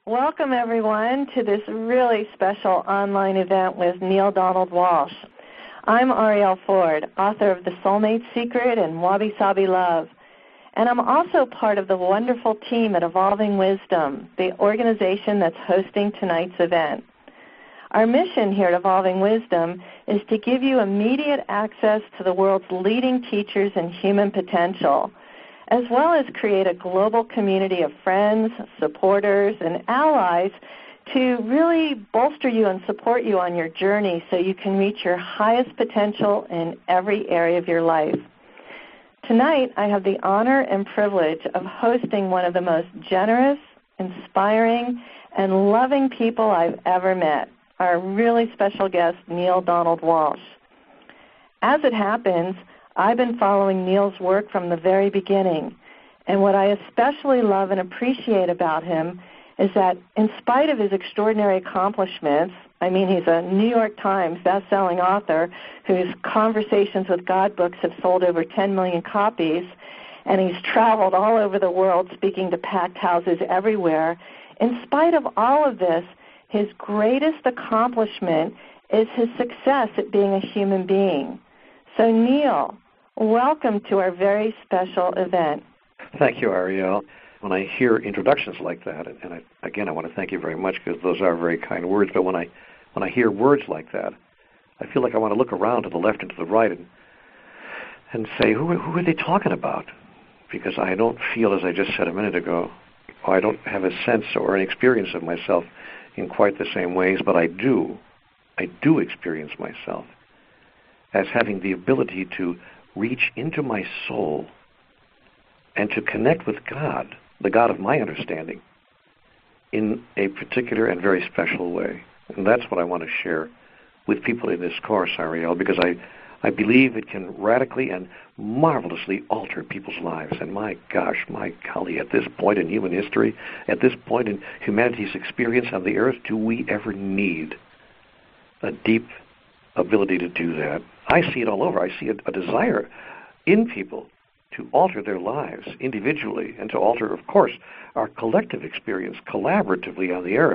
Welcome, everyone, to this really special online event with Neale Donald Walsch. I'm Arielle Ford, author of The Soulmate Secret and Wabi Sabi Love. And I'm also part of the wonderful team at Evolving Wisdom, the organization that's hosting tonight's event. Our mission here at Evolving Wisdom is to give you immediate access to the world's leading teachers in human potential, as well as create a global community of friends, supporters, and allies to really bolster you and support you on your journey so you can reach your highest potential in every area of your life. Tonight, I have the honor and privilege of hosting one of the most generous, inspiring, and loving people I've ever met, our really special guest, Neale Donald Walsch. As it happens, I've been following Neale's work from the very beginning, and what I especially love and appreciate about him is that in spite of his extraordinary accomplishments, he's a New York Times best-selling author whose Conversations with God books have sold over 10 million copies, and he's traveled all over the world speaking to packed houses everywhere. In spite of all of this, his greatest accomplishment is his success at being a human being. So, Neale, welcome to our very special event. Thank you, Arielle. When I hear introductions like that, and I want to thank you very much because those are very kind words, but when I hear words like that, I feel like I want to look around to the left and to the right and say, who are they talking about? Because I don't feel, as I just said a minute ago, I don't have a sense or an experience of myself in quite the same ways, but I do experience myself as having the ability to reach into my soul and to connect with God, the God of my understanding, in a particular and very special way. And that's what I want to share with people in this course, Arielle, because I believe it can radically and marvelously alter people's lives. And my gosh, my golly, at this point in human history, at this point in humanity's experience on the earth, do we ever need a deep ability to do that? I see it all over. I see a desire in people to alter their lives individually and to alter, of course, our collective experience collaboratively on the earth.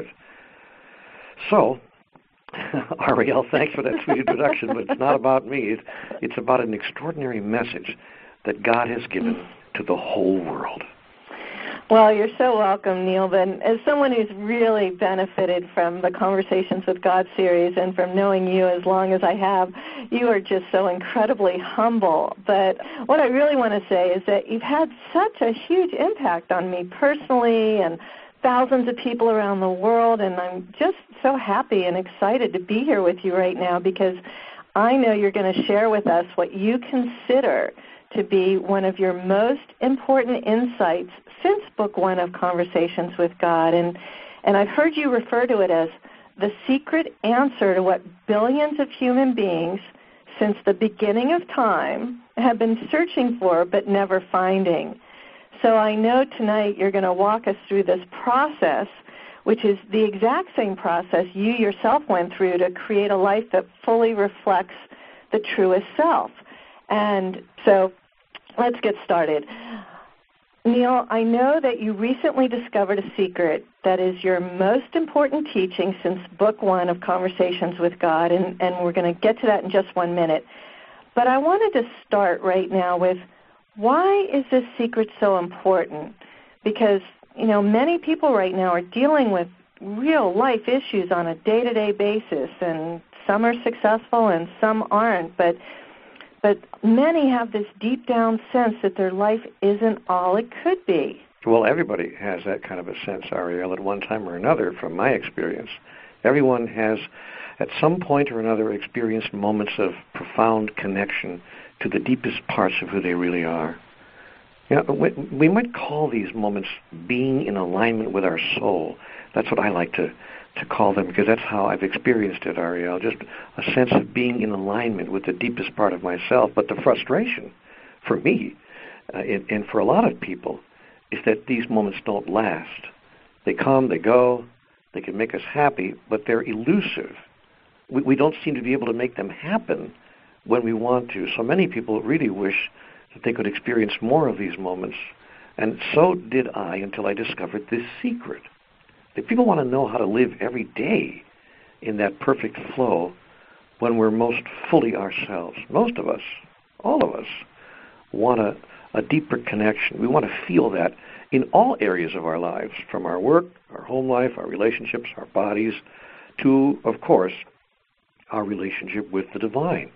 So, Arielle, thanks for that sweet introduction, but it's not about me. It's about an extraordinary message that God has given to the whole world. Well, you're so welcome, Neale. But as someone who's really benefited from the Conversations with God series and from knowing you as long as I have, you are just so incredibly humble. But what I really want to say is that you've had such a huge impact on me personally and thousands of people around the world, and I'm just so happy and excited to be here with you right now because I know you're going to share with us what you consider to be one of your most important insights since Book 1 of Conversations with God. And I've heard you refer to it as the secret answer to what billions of human beings since the beginning of time have been searching for but never finding. So I know tonight you're going to walk us through this process, which is the exact same process you yourself went through to create a life that fully reflects the truest self. And so let's get started. Neale, I know that you recently discovered a secret that is your most important teaching since Book 1 of Conversations with God, and we're going to get to that in just 1 minute. But I wanted to start right now with, why is this secret so important? Because, many people right now are dealing with real life issues on a day-to-day basis, and some are successful and some aren't, but many have this deep down sense that their life isn't all it could be. Well, everybody has that kind of a sense, Arielle, at one time or another, from my experience. Everyone has, at some point or another, experienced moments of profound connection to the deepest parts of who they really are. We might call these moments being in alignment with our soul. That's what I like to call them, because that's how I've experienced it, Arielle, just a sense of being in alignment with the deepest part of myself. But the frustration for me and for a lot of people is that these moments don't last. They come, they go, they can make us happy, but they're elusive. We don't seem to be able to make them happen when we want to. So many people really wish that they could experience more of these moments, and so did I until I discovered this secret. If people want to know how to live every day in that perfect flow when we're most fully ourselves, most of us, all of us, want a deeper connection. We want to feel that in all areas of our lives, from our work, our home life, our relationships, our bodies, to, of course, our relationship with the divine.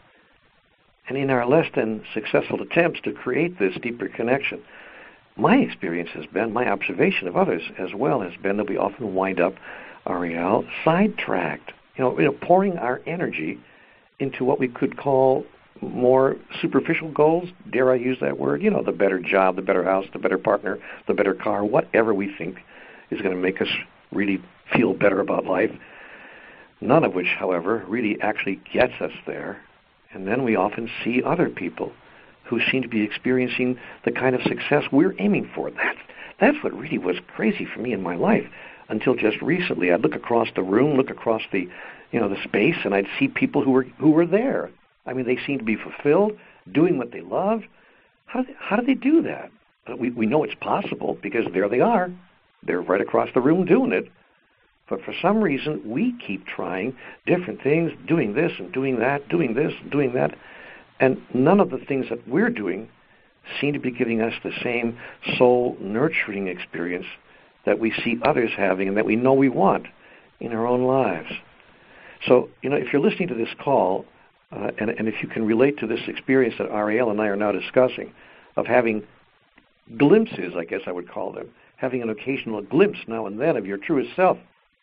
And in our less than successful attempts to create this deeper connection, my experience has been, my observation of others as well has been that we often wind up, Ariel, sidetracked, pouring our energy into what we could call more superficial goals, dare I use that word, the better job, the better house, the better partner, the better car, whatever we think is going to make us really feel better about life. None of which, however, really actually gets us there. And then we often see other people who seem to be experiencing the kind of success we're aiming for. That's what really was crazy for me in my life until just recently. I'd look across the room, look across the space, and I'd see people who were there. I mean, they seemed to be fulfilled, doing what they loved. How do they do that? We know it's possible because there they are. They're right across the room doing it. But for some reason, we keep trying different things, doing this and doing that, doing this and doing that. And none of the things that we're doing seem to be giving us the same soul-nurturing experience that we see others having and that we know we want in our own lives. So, if you're listening to this call, and if you can relate to this experience that Ariel and I are now discussing, of having glimpses, I guess I would call them, having an occasional glimpse now and then of your truest self,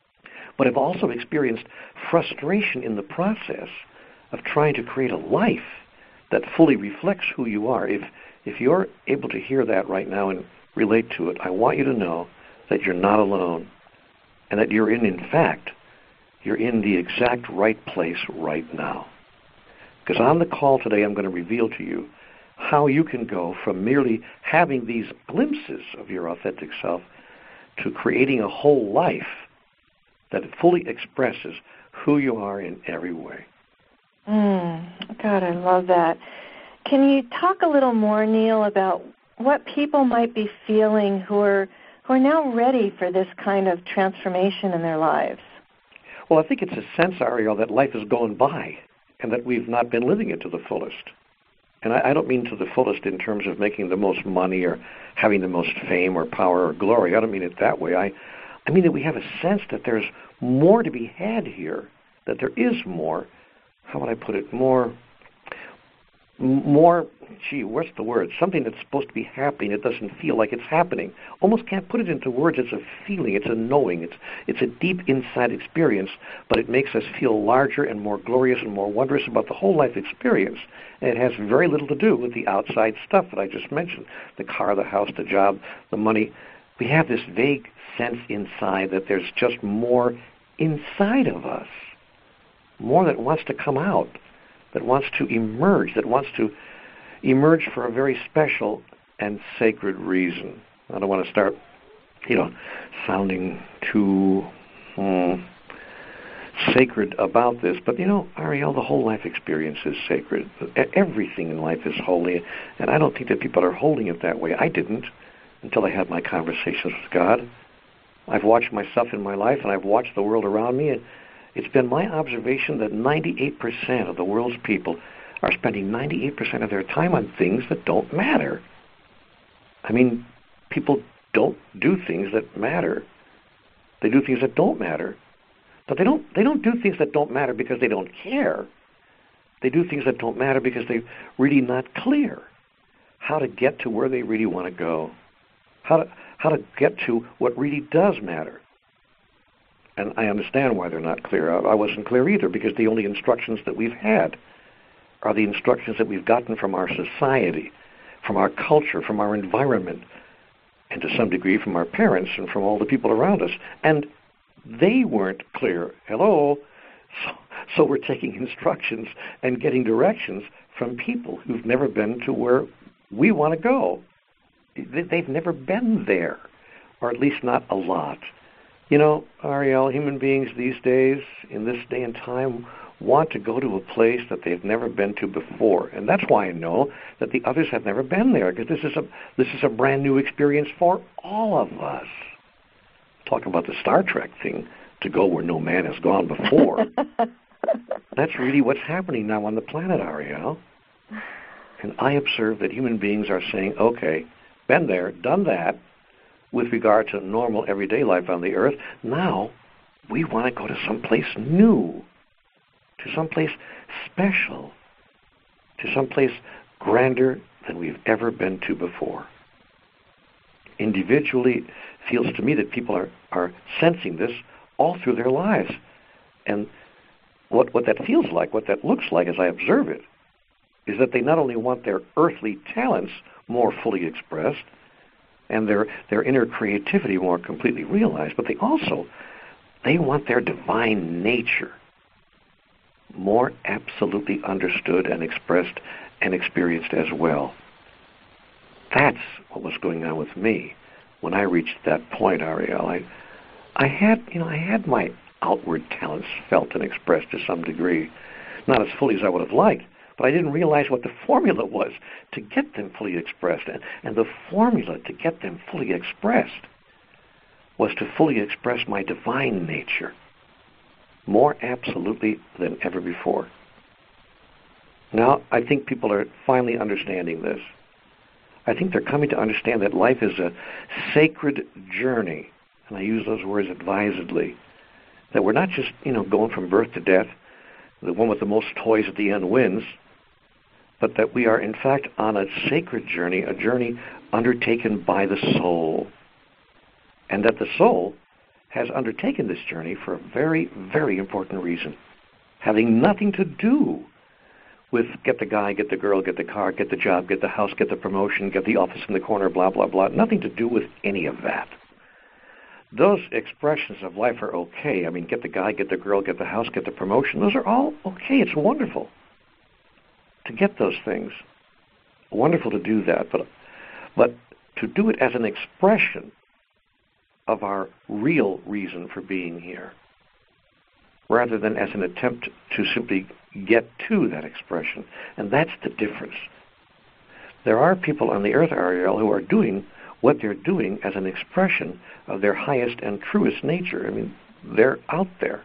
but have also experienced frustration in the process of trying to create a life that fully reflects who you are. If you're able to hear that right now and relate to it, I want you to know that you're not alone and that you're in fact, you're in the exact right place right now. Because on the call today, I'm going to reveal to you how you can go from merely having these glimpses of your authentic self to creating a whole life that fully expresses who you are in every way. God, I love that. Can you talk a little more, Neil, about what people might be feeling who are now ready for this kind of transformation in their lives? Well, I think it's a sense, Ariel, that life is going by and that we've not been living it to the fullest. And I don't mean to the fullest in terms of making the most money or having the most fame or power or glory. I don't mean it that way. I mean that we have a sense that there's more to be had here, that there is more, how would I put it, more, what's the word? Something that's supposed to be happening, it doesn't feel like it's happening. Almost can't put it into words. It's a feeling, it's a knowing, it's a deep inside experience, but it makes us feel larger and more glorious and more wondrous about the whole life experience. And it has very little to do with the outside stuff that I just mentioned, the car, the house, the job, the money. We have this vague sense inside that there's just more inside of us, more that wants to come out, that wants to emerge for a very special and sacred reason. I don't want to start, sounding too sacred about this, but Ariel, the whole life experience is sacred. Everything in life is holy, and I don't think that people are holding it that way. I didn't until I had my conversations with God. I've watched myself in my life, and I've watched the world around me, and it's been my observation that 98% of the world's people are spending 98% of their time on things that don't matter. I mean, people don't do things that matter. They do things that don't matter. But they don't do things that don't matter because they don't care. They do things that don't matter because they're really not clear how to get to where they really want to go, how to get to what really does matter. And I understand why they're not clear. I wasn't clear either, because the only instructions that we've had are the instructions that we've gotten from our society, from our culture, from our environment, and to some degree from our parents and from all the people around us. And they weren't clear. Hello? So we're taking instructions and getting directions from people who've never been to where we want to go. They've never been there, or at least not a lot. Ariel, human beings these days, in this day and time, want to go to a place that they've never been to before. And that's why I know that the others have never been there, because this is a brand new experience for all of us. talk about the Star Trek thing, to go where no man has gone before. That's really what's happening now on the planet, Ariel. And I observe that human beings are saying, okay, been there, done that, with regard to normal everyday life on the earth. Now we want to go to someplace new, to someplace special, to someplace grander than we've ever been to before. Individually, it feels to me that people are sensing this all through their lives. And what that feels like, what that looks like as I observe it, is that they not only want their earthly talents more fully expressed and their inner creativity more completely realized, but they want their divine nature more absolutely understood and expressed and experienced as well. That's what was going on with me when I reached that point, Ariel. I had my outward talents felt and expressed to some degree, not as fully as I would have liked, but I didn't realize what the formula was to get them fully expressed. And the formula to get them fully expressed was to fully express my divine nature more absolutely than ever before. Now, I think people are finally understanding this. I think they're coming to understand that life is a sacred journey, and I use those words advisedly, that we're not just, going from birth to death, the one with the most toys at the end wins, but that we are in fact on a sacred journey, a journey undertaken by the soul, and that the soul has undertaken this journey for a very, very important reason, having nothing to do with get the guy, get the girl, get the car, get the job, get the house, get the promotion, get the office in the corner, blah, blah, blah. Nothing to do with any of that. Those expressions of life are okay. I mean, get the guy, get the girl, get the house, get the promotion. Those are all okay. It's wonderful to get those things. Wonderful to do that. But to do it as an expression of our real reason for being here, rather than as an attempt to simply get to that expression. And that's the difference. There are people on the earth, Ariel, who are doing what they're doing as an expression of their highest and truest nature. I mean, they're out there.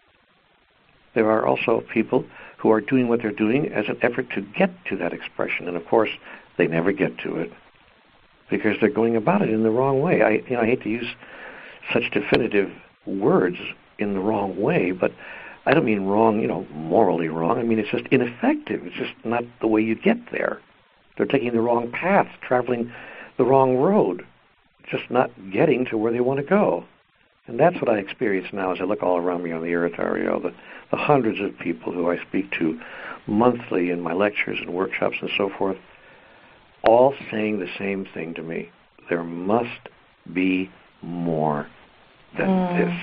There are also people who are doing what they're doing as an effort to get to that expression. And of course, they never get to it because they're going about it in the wrong way. I hate to use such definitive words, in the wrong way, but I don't mean wrong, morally wrong. I mean, it's just ineffective. It's just not the way you get there. They're taking the wrong path, traveling the wrong road, just not getting to where they want to go. And that's what I experience now as I look all around me on the earth, Ariel, the hundreds of people who I speak to monthly in my lectures and workshops and so forth, all saying the same thing to me. There must be more than this.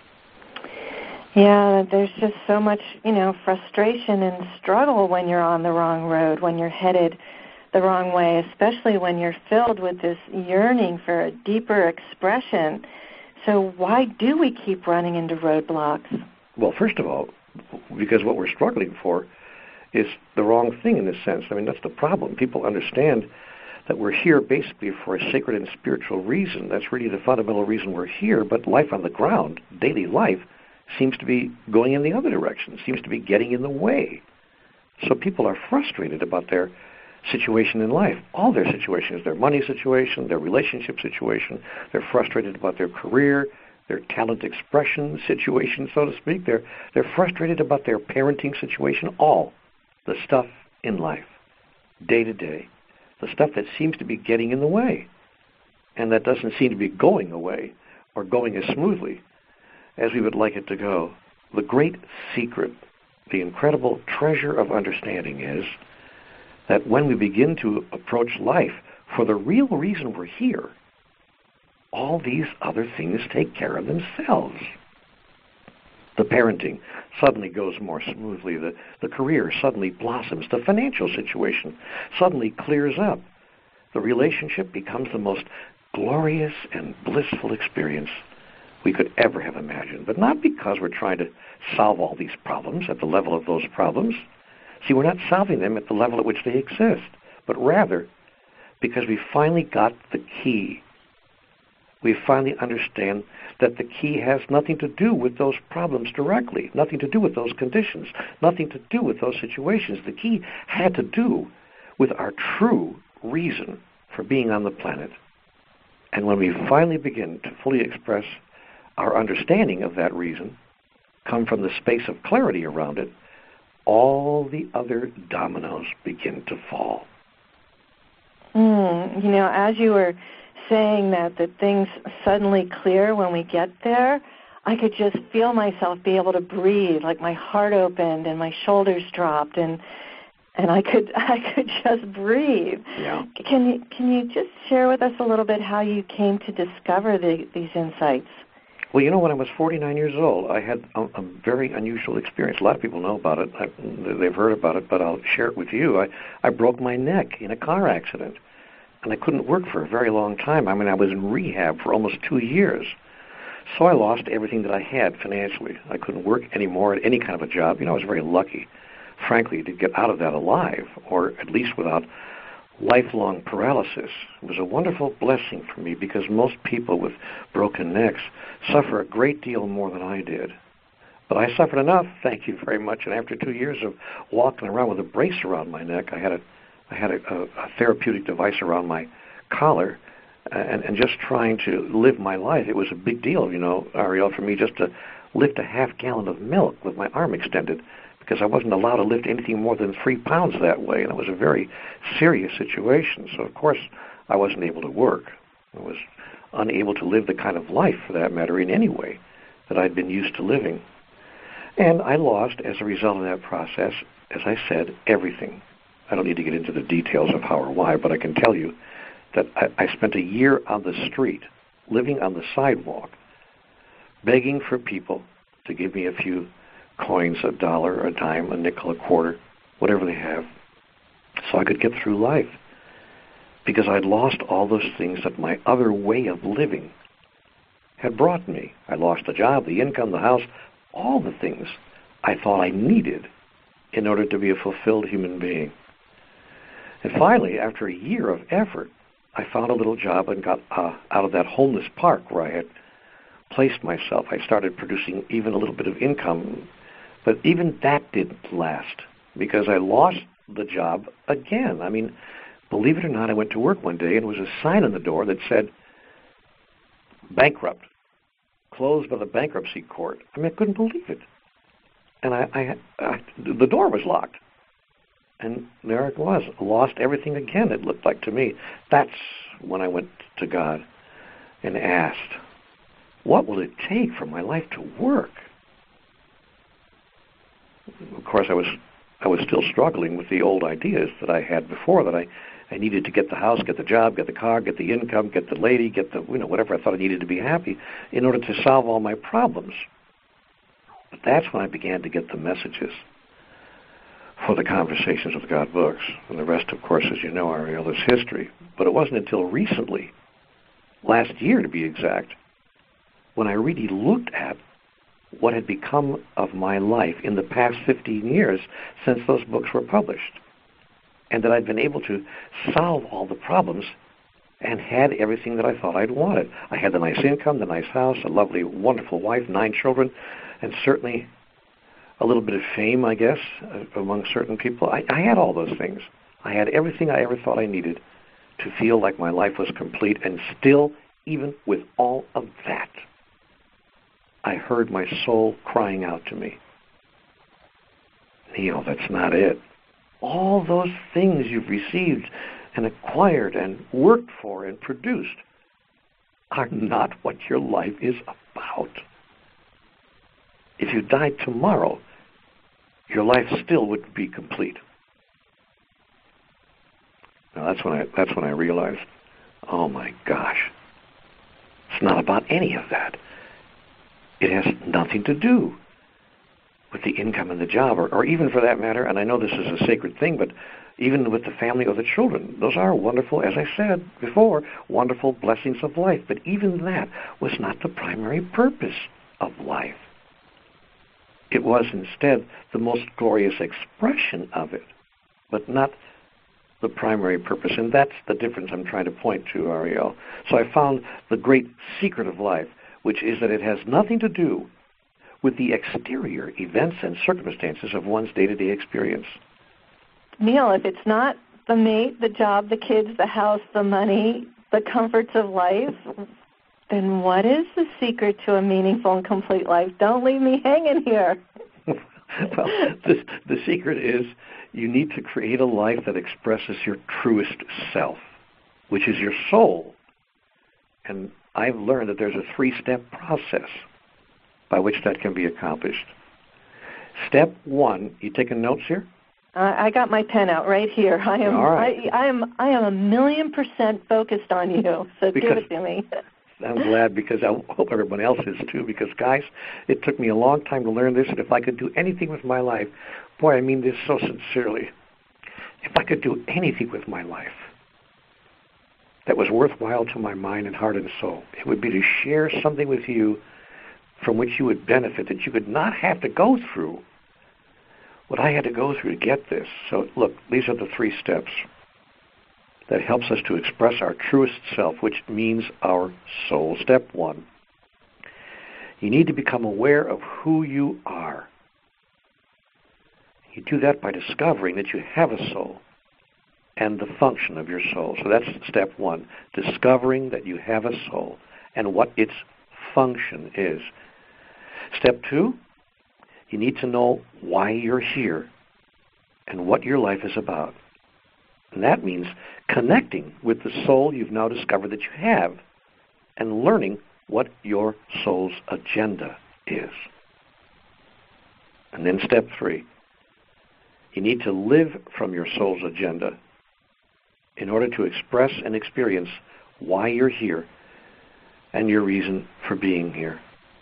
Yeah, there's just so much, frustration and struggle when you're on the wrong road, when you're headed the wrong way, especially when you're filled with this yearning for a deeper expression. So why do we keep running into roadblocks? Well, first of all, because what we're struggling for is the wrong thing in this sense. I mean, that's the problem. People understand that we're here basically for a sacred and spiritual reason. That's really the fundamental reason we're here, but life on the ground, daily life, seems to be going in the other direction, seems to be getting in the way. So people are frustrated about their situation in life, all their situations, their money situation, their relationship situation. They're frustrated about their career, their talent expression situation, so to speak. They're frustrated about their parenting situation, all the stuff in life, day to day, the stuff that seems to be getting in the way and that doesn't seem to be going away or going as smoothly as we would like it to go. The great secret, the incredible treasure of understanding is that when we begin to approach life for the real reason we're here, all these other things take care of themselves. The parenting suddenly goes more smoothly. The career suddenly blossoms. The financial situation suddenly clears up. The relationship becomes the most glorious and blissful experience we could ever have imagined. But not because we're trying to solve all these problems at the level of those problems. See, we're not solving them at the level at which they exist, but rather because we finally got the key. we finally understand that the key has nothing to do with those problems directly, nothing to do with those conditions, nothing to do with those situations. The key had to do with our true reason for being on the planet. And when we finally begin to fully express our understanding of that reason, come from the space of clarity around it, all the other dominoes begin to fall. As you were saying that things suddenly clear when we get there, I could just feel myself be able to breathe, like my heart opened and my shoulders dropped, and I could just breathe. Yeah. Can you just share with us a little bit how you came to discover these insights? Well, when I was 49 years old, I had a very unusual experience. A lot of people know about it. They've heard about it, but I'll share it with you. I broke my neck in a car accident, and I couldn't work for a very long time. I was in rehab for almost 2 years. So I lost everything that I had financially. I couldn't work anymore at any kind of a job. I was very lucky, frankly, to get out of that alive, or at least without lifelong paralysis. It was a wonderful blessing for me because most people with broken necks suffer a great deal more than I did. But I suffered enough, thank you very much, and after 2 years of walking around with a brace around my neck, I had a therapeutic device around my collar, and just trying to live my life. It was a big deal, Ariel, for me just to lift a half gallon of milk with my arm extended, because I wasn't allowed to lift anything more than 3 pounds that way, and it was a very serious situation. So, of course, I wasn't able to work. I was unable to live the kind of life, for that matter, in any way that I'd been used to living. And I lost, as a result of that process, as I said, everything. I don't need to get into the details of how or why, but I can tell you that I spent a year on the street, living on the sidewalk, begging for people to give me a few coins, $1, a dime, a nickel, a quarter, whatever they have, so I could get through life. Because I'd lost all those things that my other way of living had brought me. I lost the job, the income, the house, all the things I thought I needed in order to be a fulfilled human being. And finally, after a year of effort, I found a little job and got out of that homeless park where I had placed myself. I started producing even a little bit of income, but even that didn't last because I lost the job again. Believe it or not, I went to work one day and there was a sign on the door that said, bankrupt, closed by the bankruptcy court. I couldn't believe it. And the door was locked. And there it was, lost everything again, it looked like to me. That's when I went to God and asked, what will it take for my life to work? Of course, I was still struggling with the old ideas that I had before, that I needed to get the house, get the job, get the car, get the income, get the lady, get the, whatever I thought I needed to be happy in order to solve all my problems. But that's when I began to get the messages for the Conversations with God books. And the rest, of course, as you know, Ariel, is history. But it wasn't until recently, last year to be exact, when I really looked at what had become of my life in the past 15 years since those books were published, and that I'd been able to solve all the problems and had everything that I thought I'd wanted. I had the nice income, the nice house, a lovely, wonderful wife, 9 children, and certainly a little bit of fame, I guess, among certain people. I had all those things. I had everything I ever thought I needed to feel like my life was complete, and still, even with all of that, I heard my soul crying out to me, Neil, that's not it. All those things you've received and acquired and worked for and produced are not what your life is about. If you died tomorrow, your life still wouldn't be complete. Now that's when I realized, oh my gosh, it's not about any of that. It has nothing to do with the income and the job, or even for that matter, and I know this is a sacred thing, but even with the family or the children. Those are wonderful, as I said before, wonderful blessings of life. But even that was not the primary purpose of life. It was instead the most glorious expression of it, but not the primary purpose, and that's the difference I'm trying to point to, Ariel. So I found the great secret of life, which is that it has nothing to do with the exterior events and circumstances of one's day-to-day experience. Neil, if it's not the mate, the job, the kids, the house, the money, the comforts of life, then what is the secret to a meaningful and complete life? Don't leave me hanging here. Well, the secret is you need to create a life that expresses your truest self, which is your soul. And I've learned that there's a 3-step process by which that can be accomplished. Step 1, you taking notes here? I got my pen out right here. I am All right. I am 1,000,000% focused on you. So give it to me. I'm glad, because I hope everyone else is too, because, guys, it took me a long time to learn this, and if I could do anything with my life, boy, I mean this so sincerely, if I could do anything with my life that was worthwhile to my mind and heart and soul, it would be to share something with you from which you would benefit, that you could not have to go through what I had to go through to get this. So, look, these are the 3 steps that helps us to express our truest self, which means our soul. Step 1, you need to become aware of who you are. You do that by discovering that you have a soul and the function of your soul. So that's step 1, discovering that you have a soul and what its function is. Step 2, you need to know why you're here and what your life is about. And that means connecting with the soul you've now discovered that you have and learning what your soul's agenda is. And then step 3, you need to live from your soul's agenda in order to express and experience why you're here and your reason for being here.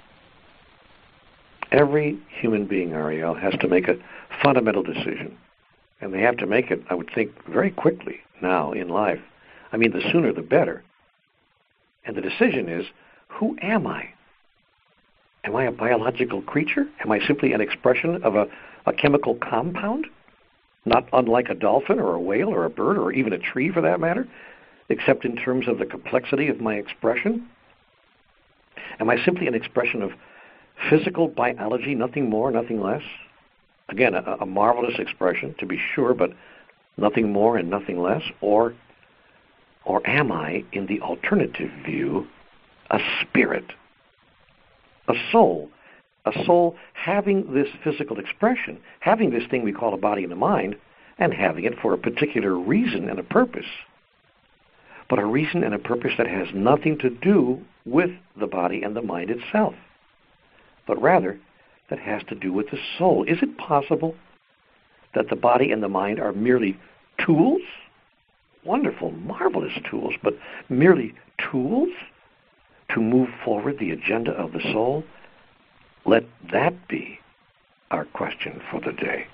Every human being, Ariel, has to make a fundamental decision. And they have to make it, I would think, very quickly now in life. I mean, the sooner the better. And the decision is, who am I? Am I a biological creature? Am I simply an expression of a chemical compound? Not unlike a dolphin or a whale or a bird or even a tree for that matter, except in terms of the complexity of my expression? Am I simply an expression of physical biology, nothing more, nothing less? Again, a marvelous expression, to be sure, but nothing more and nothing less. Or am I, in the alternative view, a spirit, a soul having this physical expression, having this thing we call a body and a mind, and having it for a particular reason and a purpose, but a reason and a purpose that has nothing to do with the body and the mind itself, but rather that has to do with the soul. Is it possible that the body and the mind are merely tools? Wonderful, marvelous tools, but merely tools to move forward the agenda of the soul? Let that be our question for the day.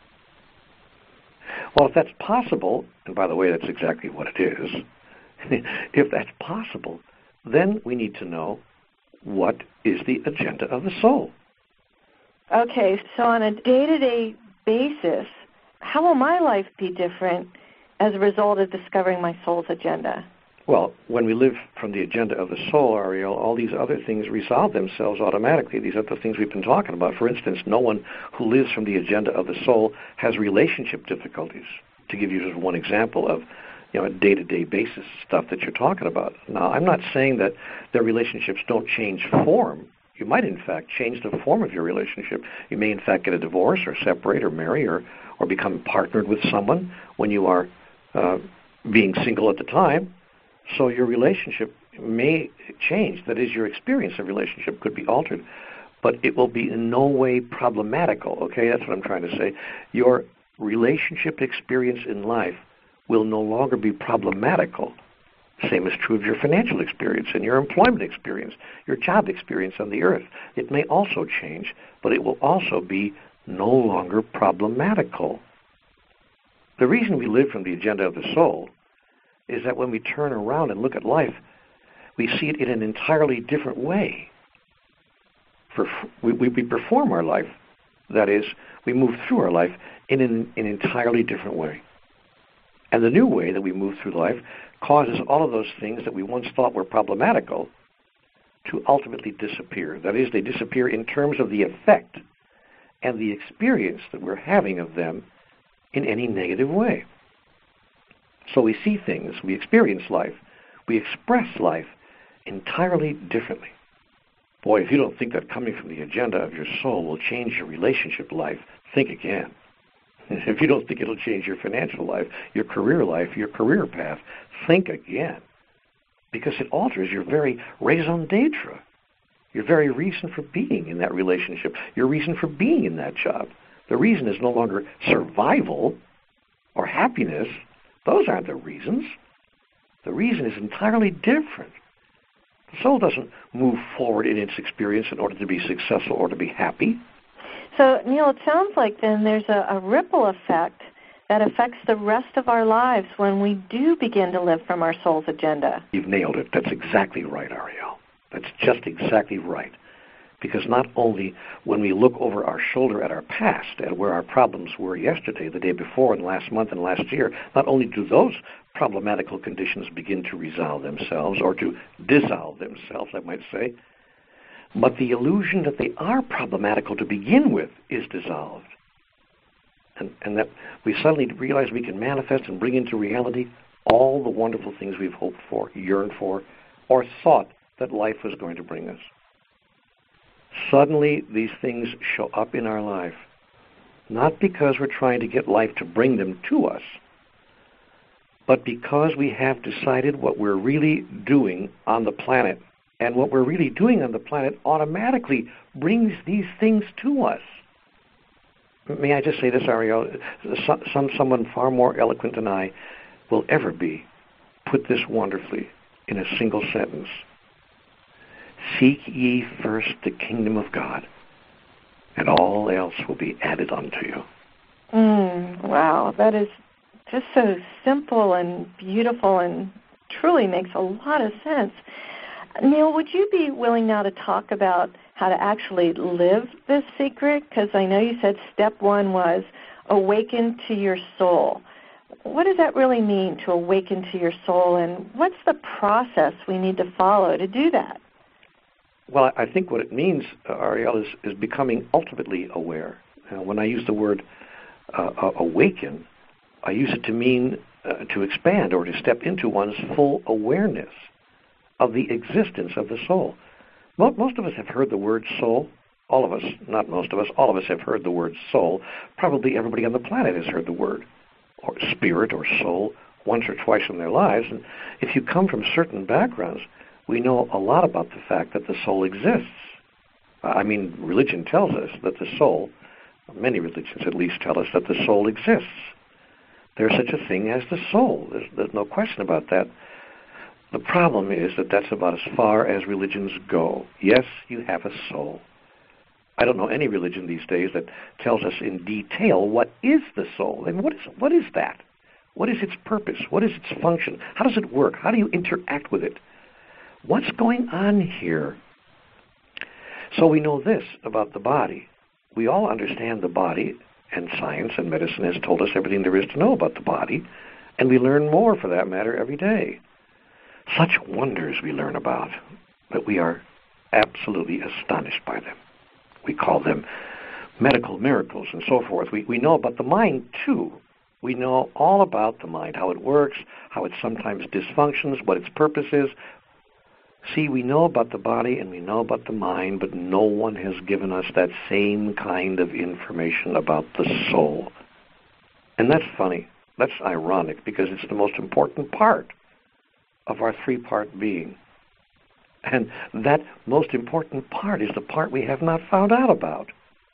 Well, if that's possible, and by the way, that's exactly what it is, if that's possible, then we need to know what is the agenda of the soul. Okay, so on a day-to-day basis, how will my life be different as a result of discovering my soul's agenda? Well, when we live from the agenda of the soul, Ariel, all these other things resolve themselves automatically. These are the things we've been talking about. For instance, no one who lives from the agenda of the soul has relationship difficulties, to give you just one example of a day-to-day basis stuff that you're talking about. Now, I'm not saying that their relationships don't change form. You might, in fact, change the form of your relationship. You may, in fact, get a divorce or separate or marry or become partnered with someone when you are being single at the time. So your relationship may change. That is, your experience of relationship could be altered. But it will be in no way problematical, okay? That's what I'm trying to say. Your relationship experience in life will no longer be problematical. Same is true of your financial experience and your employment experience, your job experience on the earth. It may also change, but it will also be no longer problematical. The reason we live from the agenda of the soul is that when we turn around and look at life, we see it in an entirely different way. We perform our life, that is, we move through our life in an entirely different way. And the new way that we move through life causes all of those things that we once thought were problematical to ultimately disappear. That is, they disappear in terms of the effect and the experience that we're having of them in any negative way. So we see things, we experience life, we express life entirely differently. Boy, if you don't think that coming from the agenda of your soul will change your relationship life, think again. If you don't think it'll change your financial life, your career path, think again. Because it alters your very raison d'etre, your very reason for being in that relationship, your reason for being in that job. The reason is no longer survival or happiness. Those aren't the reasons. The reason is entirely different. The soul doesn't move forward in its experience in order to be successful or to be happy. So, Neil, it sounds like then there's a ripple effect that affects the rest of our lives when we do begin to live from our soul's agenda. You've nailed it. That's exactly right, Ariel. That's just exactly right. Because not only when we look over our shoulder at our past, at where our problems were yesterday, the day before, and last month and last year, not only do those problematical conditions begin to resolve themselves, or to dissolve themselves, I might say, but the illusion that they are problematical to begin with is dissolved. And that we suddenly realize we can manifest and bring into reality all the wonderful things we've hoped for, yearned for, or thought that life was going to bring us. Suddenly, these things show up in our life, not because we're trying to get life to bring them to us, but because we have decided what we're really doing on the planet. And what we're really doing on the planet automatically brings these things to us. May I just say this, Ariel? Someone far more eloquent than I will ever be put this wonderfully in a single sentence. Seek ye first the kingdom of God, and all else will be added unto you. Wow, that is just so simple and beautiful and truly makes a lot of sense. Neil, would you be willing now to talk about how to actually live this secret? Because I know you said step one was awaken to your soul. What does that really mean, to awaken to your soul, and what's the process we need to follow to do that? Well, I think what it means, Ariel, is becoming ultimately aware. When I use the word awaken, I use it to mean to expand or to step into one's full awareness of the existence of the soul. Most of us have heard the word soul. All of us, not most of us, all of us have heard the word soul. Probably everybody on the planet has heard the word, or spirit or soul, once or twice in their lives. And if you come from certain backgrounds, we know a lot about the fact that the soul exists. I mean, religion tells us that the soul, many religions at least tell us that the soul exists. There's such a thing as the soul. There's no question about that. The problem is that that's about as far as religions go. Yes, you have a soul. I don't know any religion these days that tells us in detail what is the soul. And what is that? What is its purpose? What is its function? How does it work? How do you interact with it? What's going on here? So we know this about the body. We all understand the body, and science and medicine has told us everything there is to know about the body, and we learn more, for that matter, every day. Such wonders we learn about that we are absolutely astonished by them. We call them medical miracles and so forth. We know about the mind, too. We know all about the mind, how it works, how it sometimes dysfunctions, what its purpose is. See, we know about the body and we know about the mind, but no one has given us that same kind of information about the soul. And that's funny. That's ironic, because it's the most important part of our three-part being. And that most important part is the part we have not found out about.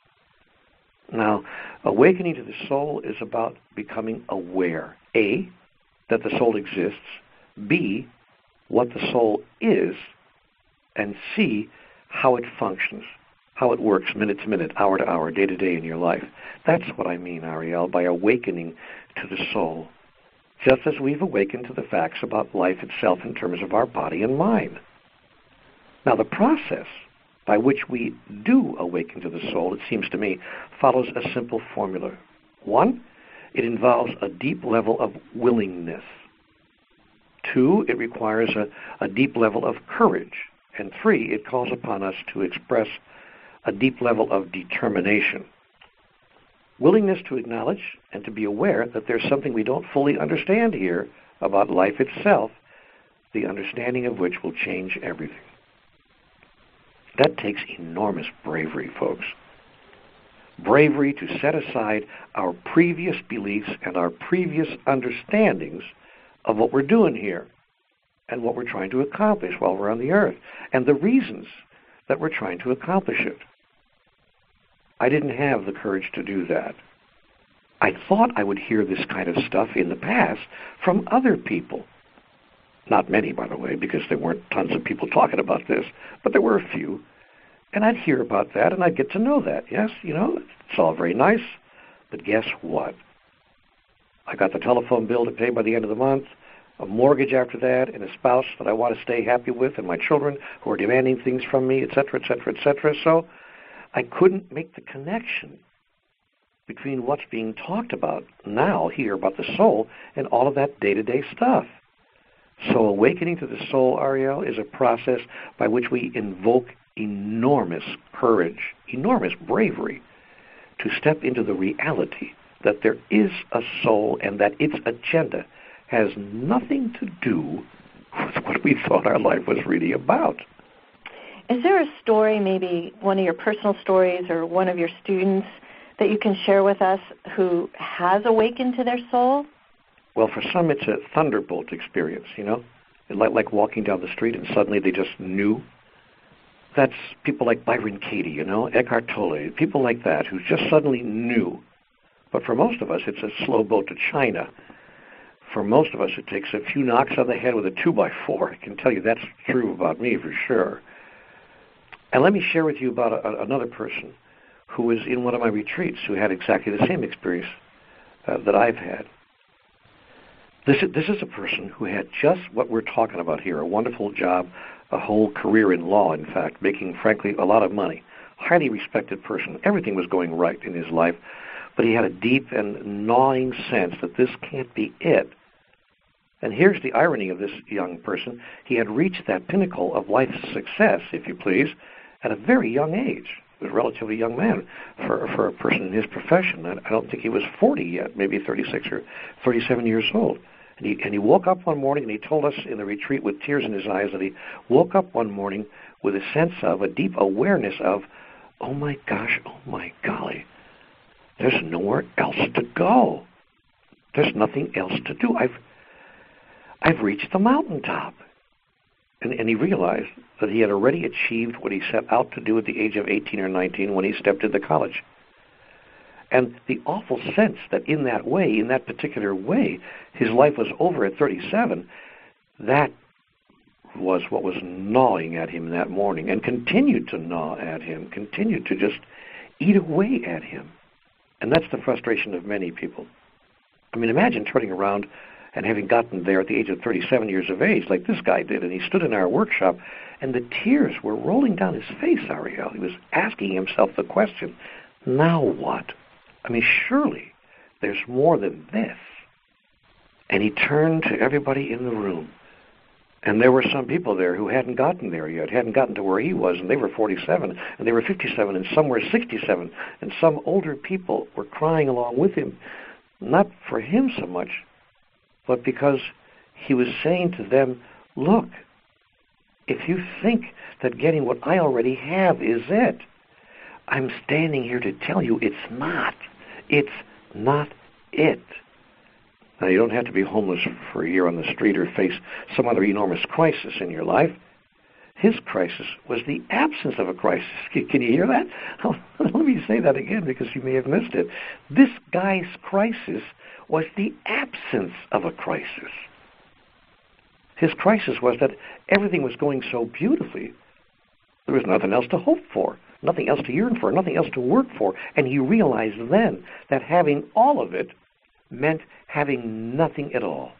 Now, awakening to the soul is about becoming aware. A, that the soul exists. B, what the soul is. And C, how it functions, how it works minute to minute, hour to hour, day to day in your life. That's what I mean, Ariel, by awakening to the soul. Just as we've awakened to the facts about life itself in terms of our body and mind. Now, the process by which we do awaken to the soul, it seems to me, follows a simple formula. One, it involves a deep level of willingness. 2, it requires a deep level of courage. And 3, it calls upon us to express a deep level of determination. Willingness to acknowledge and to be aware that there's something we don't fully understand here about life itself, the understanding of which will change everything. That takes enormous bravery, folks. Bravery to set aside our previous beliefs and our previous understandings of what we're doing here and what we're trying to accomplish while we're on the earth and the reasons that we're trying to accomplish it. I didn't have the courage to do that. I thought I would hear this kind of stuff in the past from other people. Not many, by the way, because there weren't tons of people talking about this, but there were a few. And I'd hear about that, and I'd get to know that. Yes, it's all very nice, but guess what? I got the telephone bill to pay by the end of the month, a mortgage after that, and a spouse that I want to stay happy with, and my children who are demanding things from me, etc., etc., etc. So I couldn't make the connection between what's being talked about now here about the soul and all of that day-to-day stuff. So awakening to the soul, Ariel, is a process by which we invoke enormous courage, enormous bravery to step into the reality that there is a soul and that its agenda has nothing to do with what we thought our life was really about. Is there a story, maybe one of your personal stories or one of your students, that you can share with us who has awakened to their soul? Well, for some, it's a thunderbolt experience, like walking down the street and suddenly they just knew. That's people like Byron Katie, Eckhart Tolle, people like that who just suddenly knew. But for most of us, it's a slow boat to China. For most of us, it takes a few knocks on the head with a 2x4. I can tell you that's true about me for sure. And let me share with you about another person who was in one of my retreats who had exactly the same experience that I've had. This is a person who had just what we're talking about here, a wonderful job, a whole career in law, in fact, making, frankly, a lot of money. Highly respected person. Everything was going right in his life, but he had a deep and gnawing sense that this can't be it. And here's the irony of this young person. He had reached that pinnacle of life's success, if you please, at a very young age. He was a relatively young man for a person in his profession. I don't think he was 40 yet, maybe 36 or 37 years old. And he woke up one morning, and he told us in the retreat with tears in his eyes that he woke up one morning with a sense of, a deep awareness of, oh my gosh, oh my golly, there's nowhere else to go. There's nothing else to do. I've reached the mountaintop. And he realized that he had already achieved what he set out to do at the age of 18 or 19 when he stepped into college. And the awful sense that in that way, in that particular way, his life was over at 37, that was what was gnawing at him that morning and continued to gnaw at him, continued to just eat away at him. And that's the frustration of many people. I mean, imagine turning around and having gotten there at the age of 37 years of age, like this guy did, and he stood in our workshop, and the tears were rolling down his face, Ariel. He was asking himself the question, now what? I mean, surely there's more than this. And he turned to everybody in the room, and there were some people there who hadn't gotten there yet, hadn't gotten to where he was, and they were 47, and they were 57, and some were 67, and some older people were crying along with him, not for him so much, but because he was saying to them, look, if you think that getting what I already have is it, I'm standing here to tell you it's not. It's not it. Now, you don't have to be homeless for a year on the street or face some other enormous crisis in your life. His crisis was the absence of a crisis. Can you hear that? Let me say that again because you may have missed it. This guy's crisis was the absence of a crisis. His crisis was that everything was going so beautifully, there was nothing else to hope for, nothing else to yearn for, nothing else to work for. And he realized then that having all of it meant having nothing at all.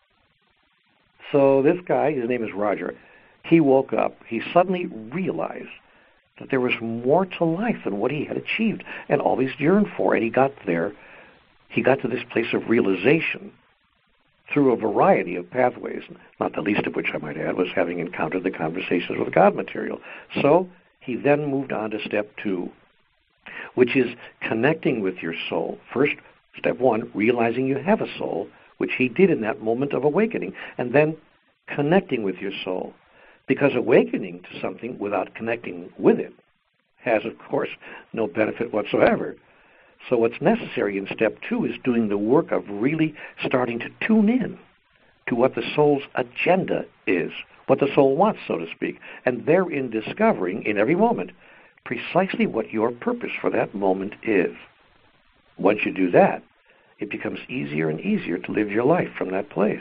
So this guy, his name is Roger, he woke up, he suddenly realized that there was more to life than what he had achieved and always yearned for. And he got there. he got to this place of realization through a variety of pathways, not the least of which, I might add, was having encountered the Conversations with God material. So he then moved on to step 2, which is connecting with your soul. First, step 1, realizing you have a soul, which he did in that moment of awakening, and then connecting with your soul. Because awakening to something without connecting with it has, of course, no benefit whatsoever. So what's necessary in step 2 is doing the work of really starting to tune in to what the soul's agenda is, what the soul wants, so to speak, and therein discovering in every moment precisely what your purpose for that moment is. Once you do that, it becomes easier and easier to live your life from that place.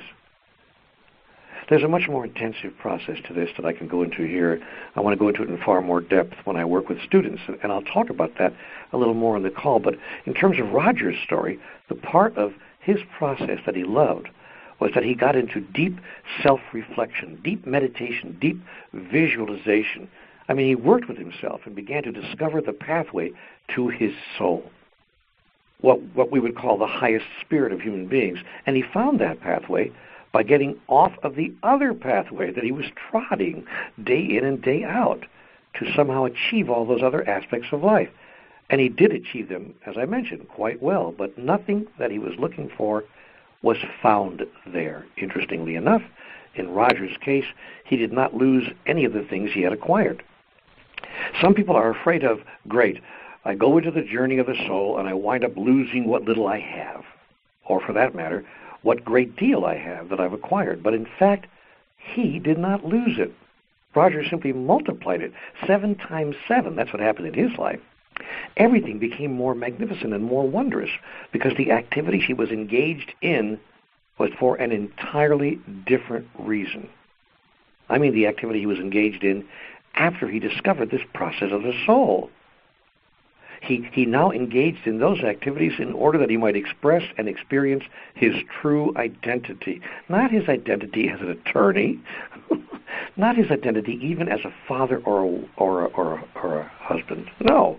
There's a much more intensive process to this that I can go into here. I want to go into it in far more depth when I work with students, and I'll talk about that a little more on the call. But in terms of Roger's story, the part of his process that he loved was that he got into deep self-reflection, deep meditation, deep visualization. I mean, he worked with himself and began to discover the pathway to his soul, what we would call the highest spirit of human beings. And he found that pathway by getting off of the other pathway that he was trotting day in and day out to somehow achieve all those other aspects of life. And he did achieve them, as I mentioned, quite well, but nothing that he was looking for was found there. Interestingly enough, in Roger's case, he did not lose any of the things he had acquired. Some people are afraid of, great, I go into the journey of the soul and I wind up losing what little I have, or for that matter, what great deal I have that I've acquired. But in fact, he did not lose it. Roger simply multiplied it 7 times 7. That's what happened in his life. Everything became more magnificent and more wondrous because the activity he was engaged in was for an entirely different reason. I mean the activity he was engaged in after he discovered this process of the soul. He now engaged in those activities in order that he might express and experience his true identity. Not his identity as an attorney, not his identity even as a father or a husband. No.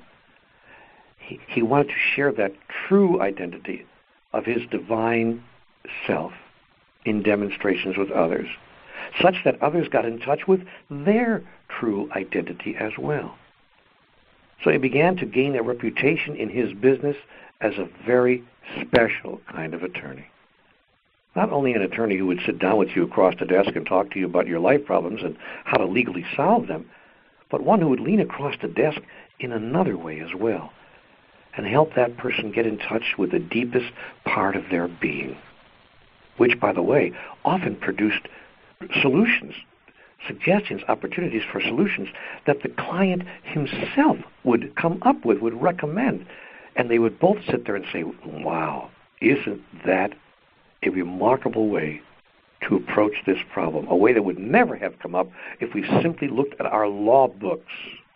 He wanted to share that true identity of his divine self in demonstrations with others, such that others got in touch with their true identity as well. So he began to gain a reputation in his business as a very special kind of attorney. Not only an attorney who would sit down with you across the desk and talk to you about your life problems and how to legally solve them, but one who would lean across the desk in another way as well and help that person get in touch with the deepest part of their being, which, by the way, often produced solutions, suggestions, opportunities for solutions that the client himself would come up with, would recommend. And they would both sit there and say, wow, isn't that a remarkable way to approach this problem, a way that would never have come up if we simply looked at our law books.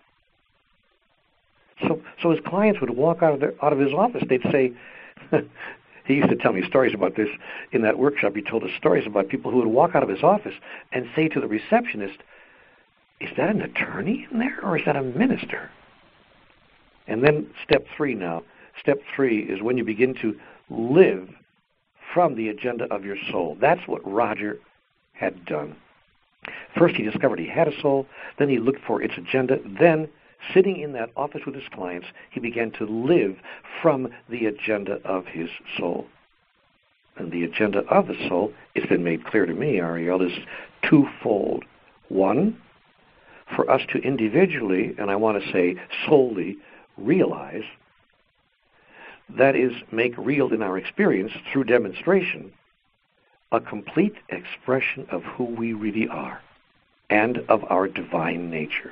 So his clients would walk out of his office. They'd say, he used to tell me stories about this in that workshop. He told us stories about people who would walk out of his office and say to the receptionist, is that an attorney in there or is that a minister? And then step 3 now. Step 3 is when you begin to live from the agenda of your soul. That's what Roger had done. First he discovered he had a soul, then he looked for its agenda, then sitting in that office with his clients, he began to live from the agenda of his soul. And the agenda of the soul, it's been made clear to me, Ariel, is twofold. One, for us to individually, and I want to say solely, realize, that is, make real in our experience through demonstration, a complete expression of who we really are and of our divine nature.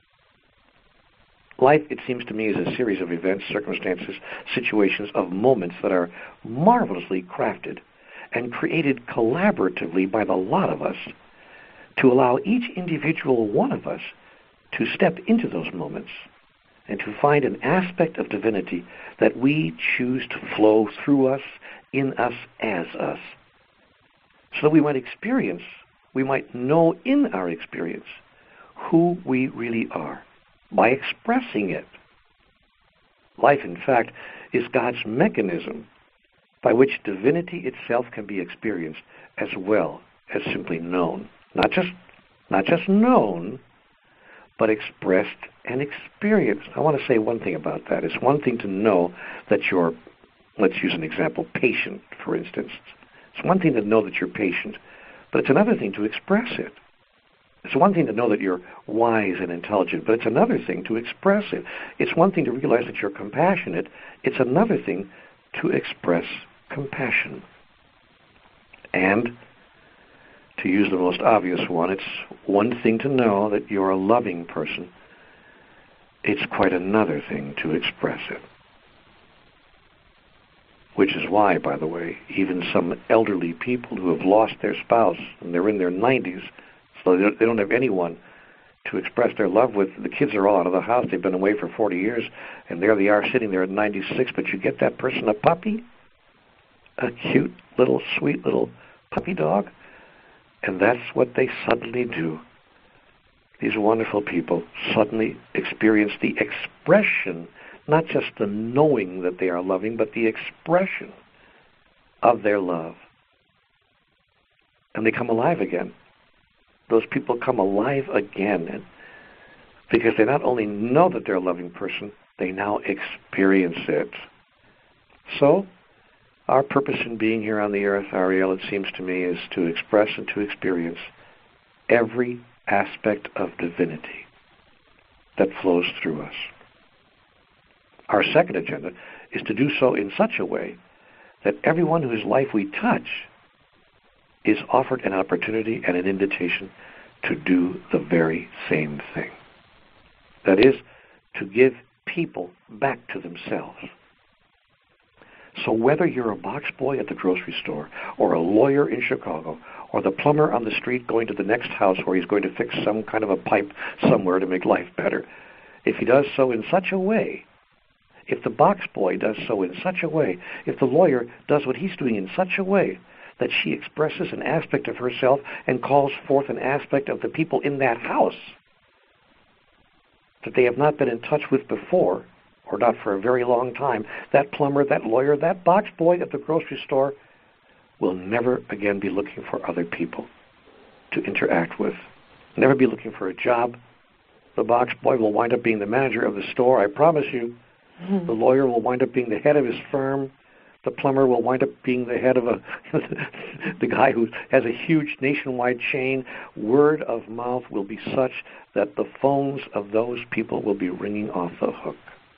Life, it seems to me, is a series of events, circumstances, situations, of moments that are marvelously crafted and created collaboratively by the lot of us to allow each individual one of us to step into those moments and to find an aspect of divinity that we choose to flow through us, in us, as us, so that we might experience, we might know in our experience who we really are by expressing it. Life, in fact, is God's mechanism by which divinity itself can be experienced as well as simply known. Not just known, but expressed and experienced. I want to say one thing about that. It's one thing to know that you're, let's use an example, patient, for instance. It's one thing to know that you're patient, but it's another thing to express it. It's one thing to know that you're wise and intelligent, but it's another thing to express it. It's one thing to realize that you're compassionate. It's another thing to express compassion. And to use the most obvious one, it's one thing to know that you're a loving person. It's quite another thing to express it. Which is why, by the way, even some elderly people who have lost their spouse and they're in their 90s, so they don't have anyone to express their love with. The kids are all out of the house. They've been away for 40 years, and there they are sitting there at 96, but you get that person a puppy, a cute little, sweet little puppy dog, and that's what they suddenly do. These wonderful people suddenly experience the expression, not just the knowing that they are loving, but the expression of their love. And they come alive again. Those people come alive again because they not only know that they're a loving person, they now experience it. So, our purpose in being here on the earth, Ariel, it seems to me, is to express and to experience every aspect of divinity that flows through us. Our second agenda is to do so in such a way that everyone whose life we touch is offered an opportunity and an invitation to do the very same thing. That is, to give people back to themselves. So whether you're a box boy at the grocery store, or a lawyer in Chicago, or the plumber on the street going to the next house where he's going to fix some kind of a pipe somewhere to make life better, if he does so in such a way, if the box boy does so in such a way, if the lawyer does what he's doing in such a way, that she expresses an aspect of herself and calls forth an aspect of the people in that house that they have not been in touch with before, or not for a very long time, that plumber, that lawyer, that box boy at the grocery store will never again be looking for other people to interact with, never be looking for a job. The box boy will wind up being the manager of the store, I promise you. The lawyer will wind up being the head of his firm. The plumber will wind up being the head of the guy who has a huge nationwide chain. Word of mouth will be such that the phones of those people will be ringing off the hook.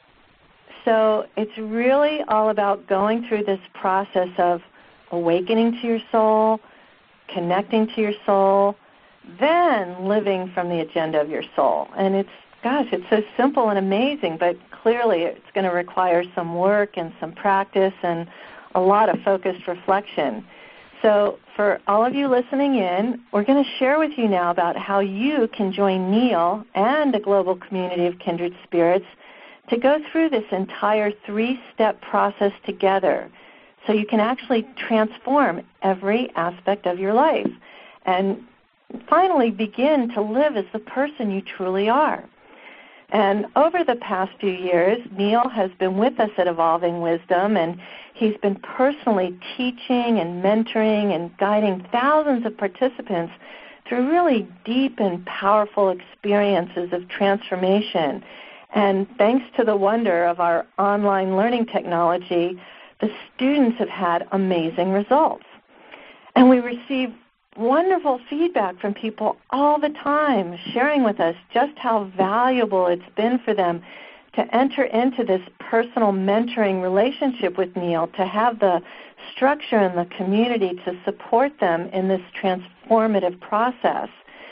So it's really all about going through this process of awakening to your soul, connecting to your soul, then living from the agenda of your soul. And it's so simple and amazing, but clearly it's going to require some work and some practice and a lot of focused reflection. So for all of you listening in, we're going to share with you now about how you can join Neil and a global community of kindred spirits to go through this entire 3-step process together so you can actually transform every aspect of your life and finally begin to live as the person you truly are. And over the past few years, Neil has been with us at Evolving Wisdom, and he's been personally teaching and mentoring and guiding thousands of participants through really deep and powerful experiences of transformation. And thanks to the wonder of our online learning technology, the students have had amazing results. And we receive wonderful feedback from people all the time, sharing with us just how valuable it's been for them to enter into this personal mentoring relationship with Neil, to have the structure and the community to support them in this transformative process.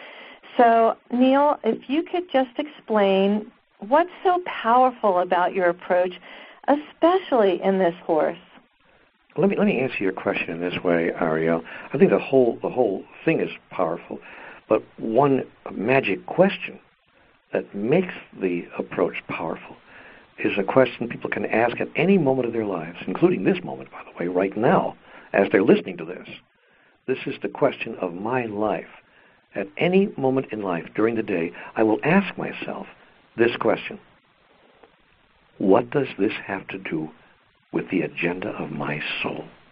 So, Neil, if you could just explain what's so powerful about your approach, especially in this course. Let me answer your question in this way, Ariel. I think the whole thing is powerful, but one magic question that makes the approach powerful is a question people can ask at any moment of their lives, including this moment, by the way, right now, as they're listening to this. This is the question of my life. At any moment in life during the day, I will ask myself this question: what does this have to do with the agenda of my soul?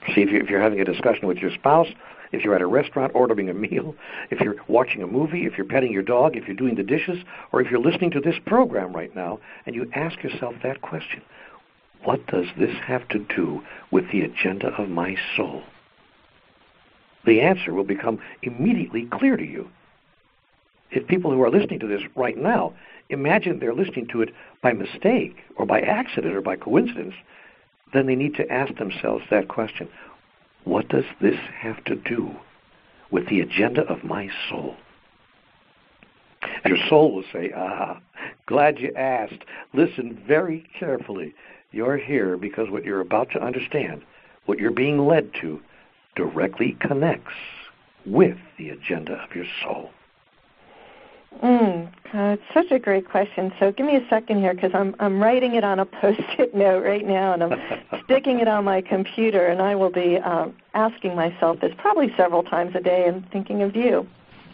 See, if you're having a discussion with your spouse, if you're at a restaurant ordering a meal, if you're watching a movie, if you're petting your dog, if you're doing the dishes, or if you're listening to this program right now, and you ask yourself that question, what does this have to do with the agenda of my soul? The answer will become immediately clear to you. If people who are listening to this right now imagine they're listening to it by mistake or by accident or by coincidence, then they need to ask themselves that question. What does this have to do with the agenda of my soul? And your soul will say, glad you asked. Listen very carefully. You're here because what you're about to understand, what you're being led to, directly connects with the agenda of your soul. It's such a great question. So give me a second here, because I'm writing it on a Post-it note right now, and I'm sticking it on my computer, and I will be asking myself this probably several times a day and thinking of you.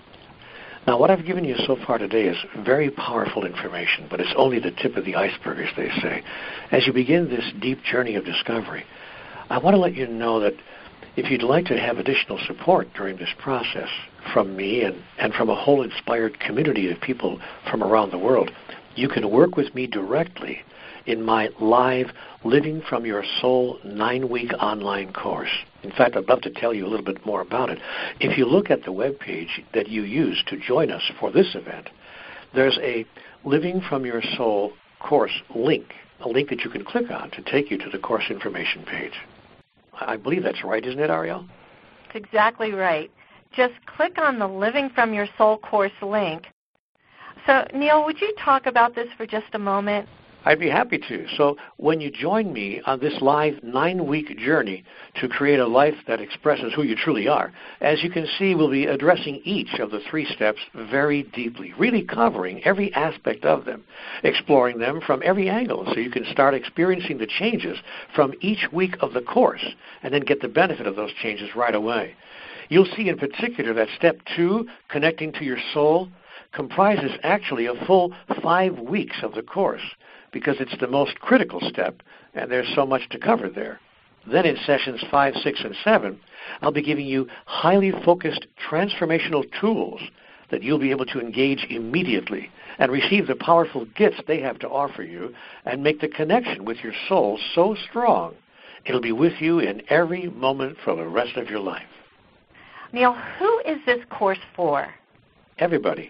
Now, what I've given you so far today is very powerful information, but it's only the tip of the iceberg, as they say. As you begin this deep journey of discovery, I want to let you know that if you'd like to have additional support during this process from me and from a whole inspired community of people from around the world, you can work with me directly in my live Living from Your Soul 9-week online course. In fact, I'd love to tell you a little bit more about it. If you look at the web page that you use to join us for this event, there's a Living from Your Soul course link, a link that you can click on to take you to the course information page. I believe that's right, isn't it, Ariel? It's exactly right. Just click on the Living from Your Soul course link. So, Neil, would you talk about this for just a moment? I'd be happy to. So when you join me on this live 9-week journey to create a life that expresses who you truly are, as you can see, we'll be addressing each of the 3 steps very deeply, really covering every aspect of them, exploring them from every angle so you can start experiencing the changes from each week of the course and then get the benefit of those changes right away. You'll see in particular that step 2, connecting to your soul, comprises actually a full 5 weeks of the course, because it's the most critical step, and there's so much to cover there. Then in sessions 5, 6, and 7, I'll be giving you highly focused transformational tools that you'll be able to engage immediately and receive the powerful gifts they have to offer you and make the connection with your soul so strong, it'll be with you in every moment for the rest of your life. Neil, who is this course for? Everybody.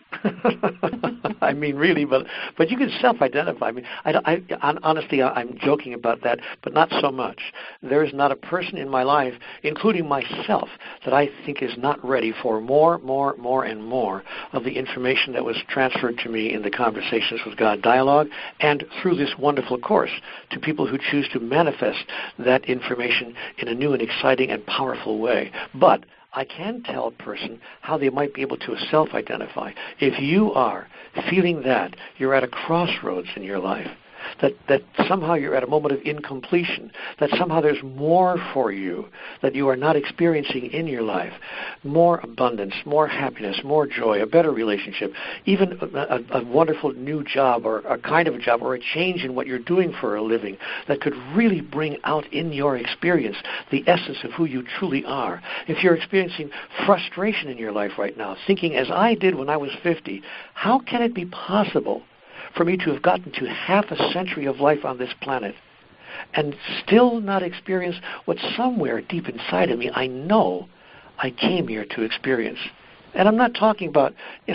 I mean, really, but you can self-identify. I mean, honestly, I'm joking about that, but not so much. There is not a person in my life, including myself, that I think is not ready for more and more of the information that was transferred to me in the Conversations with God dialogue and through this wonderful course to people who choose to manifest that information in a new and exciting and powerful way. But I can tell a person how they might be able to self-identify. If you are feeling that you're at a crossroads in your life, that somehow you're at a moment of incompletion, that somehow there's more for you that you are not experiencing in your life, more abundance, more happiness, more joy, a better relationship, even a wonderful new job or a kind of a job or a change in what you're doing for a living that could really bring out in your experience the essence of who you truly are. If you're experiencing frustration in your life right now, thinking as I did when I was 50, how can it be possible for me to have gotten to half a century of life on this planet and still not experience what somewhere deep inside of me I know I came here to experience? And I'm not talking about,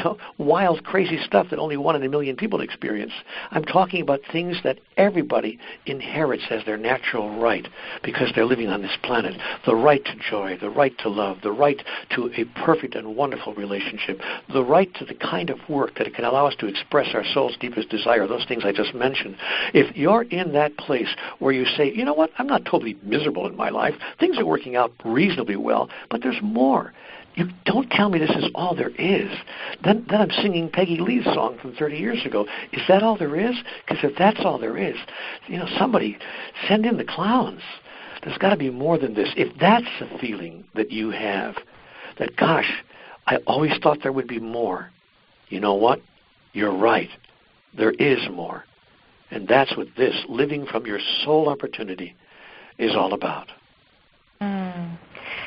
wild, crazy stuff that only 1 in a million people experience. I'm talking about things that everybody inherits as their natural right because they're living on this planet. The right to joy, the right to love, the right to a perfect and wonderful relationship, the right to the kind of work that it can allow us to express our soul's deepest desire, those things I just mentioned. If you're in that place where you say, you know what, I'm not totally miserable in my life, things are working out reasonably well, but there's more. You don't tell me this is all there is. Then I'm singing Peggy Lee's song from 30 years ago. Is that all there is? Because if that's all there is, somebody send in the clowns. There's got to be more than this. If that's the feeling that you have, that, gosh, I always thought there would be more. You know what? You're right. There is more. And that's what this Living from Your Soul opportunity is all about.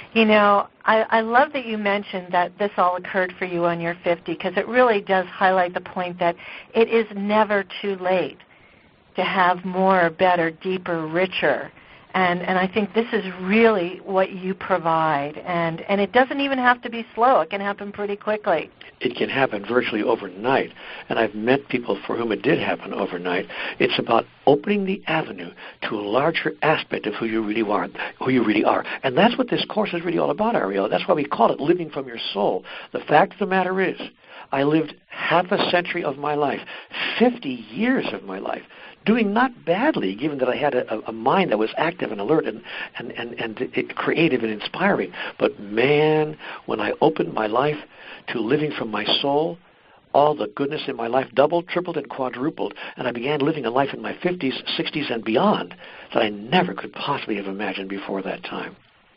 You know, I love that you mentioned that this all occurred for you on your 50, because it really does highlight the point that it is never too late to have more, better, deeper, richer. And I think this is really what you provide. And it doesn't even have to be slow. It can happen pretty quickly. It can happen virtually overnight. And I've met people for whom it did happen overnight. It's about opening the avenue to a larger aspect of who you really are. And that's what this course is really all about, Ariel. That's why we call it Living from Your Soul. The fact of the matter is, I lived half a century of my life, 50 years of my life, doing not badly, given that I had a mind that was active and alert and creative and inspiring. But man, when I opened my life to living from my soul, all the goodness in my life doubled, tripled, and quadrupled, and I began living a life in my 50s, 60s, and beyond that I never could possibly have imagined before that time.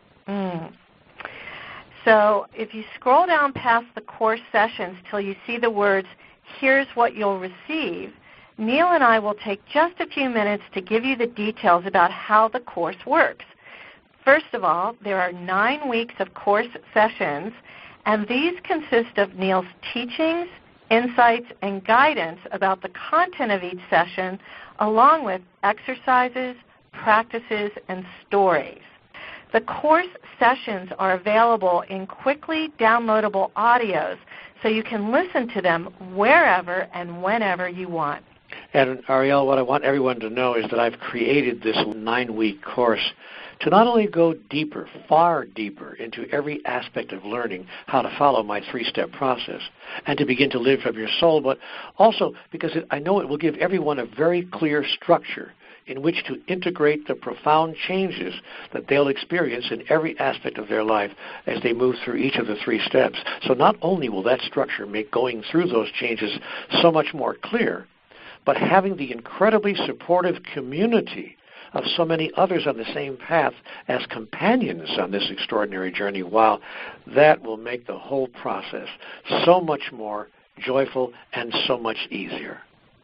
So if you scroll down past the course sessions till you see the words, "Here's what you'll receive," Neil and I will take just a few minutes to give you the details about how the course works. First of all, there are 9 weeks of course sessions, and these consist of Neil's teachings, insights, and guidance about the content of each session, along with exercises, practices, and stories. The course sessions are available in quickly downloadable audios, so you can listen to them wherever and whenever you want. And Ariel, what I want everyone to know is that I've created this 9-week course to not only go deeper, far deeper, into every aspect of learning how to follow my 3-step process and to begin to live from your soul, but also because I know it will give everyone a very clear structure in which to integrate the profound changes that they'll experience in every aspect of their life as they move through each of the 3 steps. So not only will that structure make going through those changes so much more clear, but having the incredibly supportive community of so many others on the same path as companions on this extraordinary journey, wow, that will make the whole process so much more joyful and so much easier.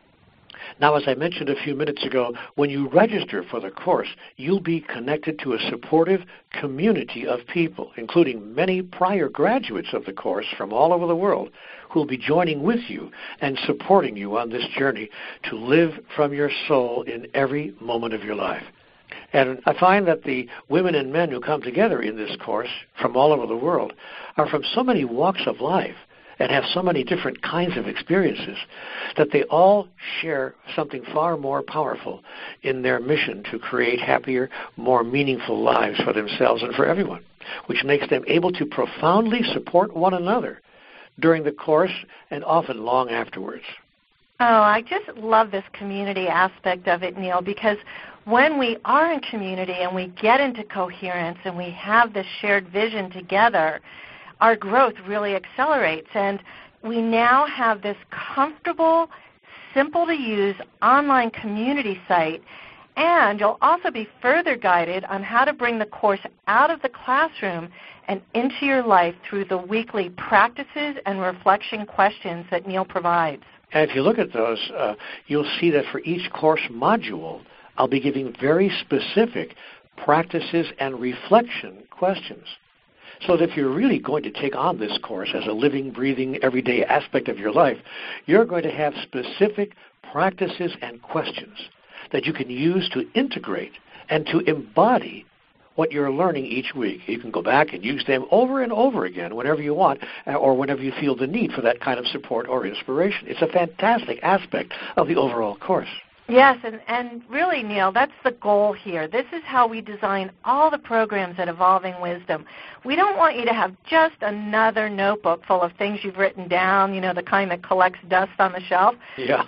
Now, as I mentioned a few minutes ago, when you register for the course, you'll be connected to a supportive community of people, including many prior graduates of the course from all over the world, who will be joining with you and supporting you on this journey to live from your soul in every moment of your life. And I find that the women and men who come together in this course from all over the world are from so many walks of life and have so many different kinds of experiences that they all share something far more powerful in their mission to create happier, more meaningful lives for themselves and for everyone, which makes them able to profoundly support one another during the course and often long afterwards. Oh, I just love this community aspect of it, Neil, because when we are in community and we get into coherence and we have this shared vision together, our growth really accelerates. And we now have this comfortable, simple-to-use online community site. And you'll also be further guided on how to bring the course out of the classroom and into your life through the weekly practices and reflection questions that Neil provides. And if you look at those, you'll see that for each course module, I'll be giving very specific practices and reflection questions. So that if you're really going to take on this course as a living, breathing, everyday aspect of your life, you're going to have specific practices and questions that you can use to integrate and to embody what you're learning each week. You can go back and use them over and over again whenever you want or whenever you feel the need for that kind of support or inspiration. It's a fantastic aspect of the overall course. Yes, and really, Neil, that's the goal here. This is how we design all the programs at Evolving Wisdom. We don't want you to have just another notebook full of things you've written down, you know, the kind that collects dust on the shelf. Yeah.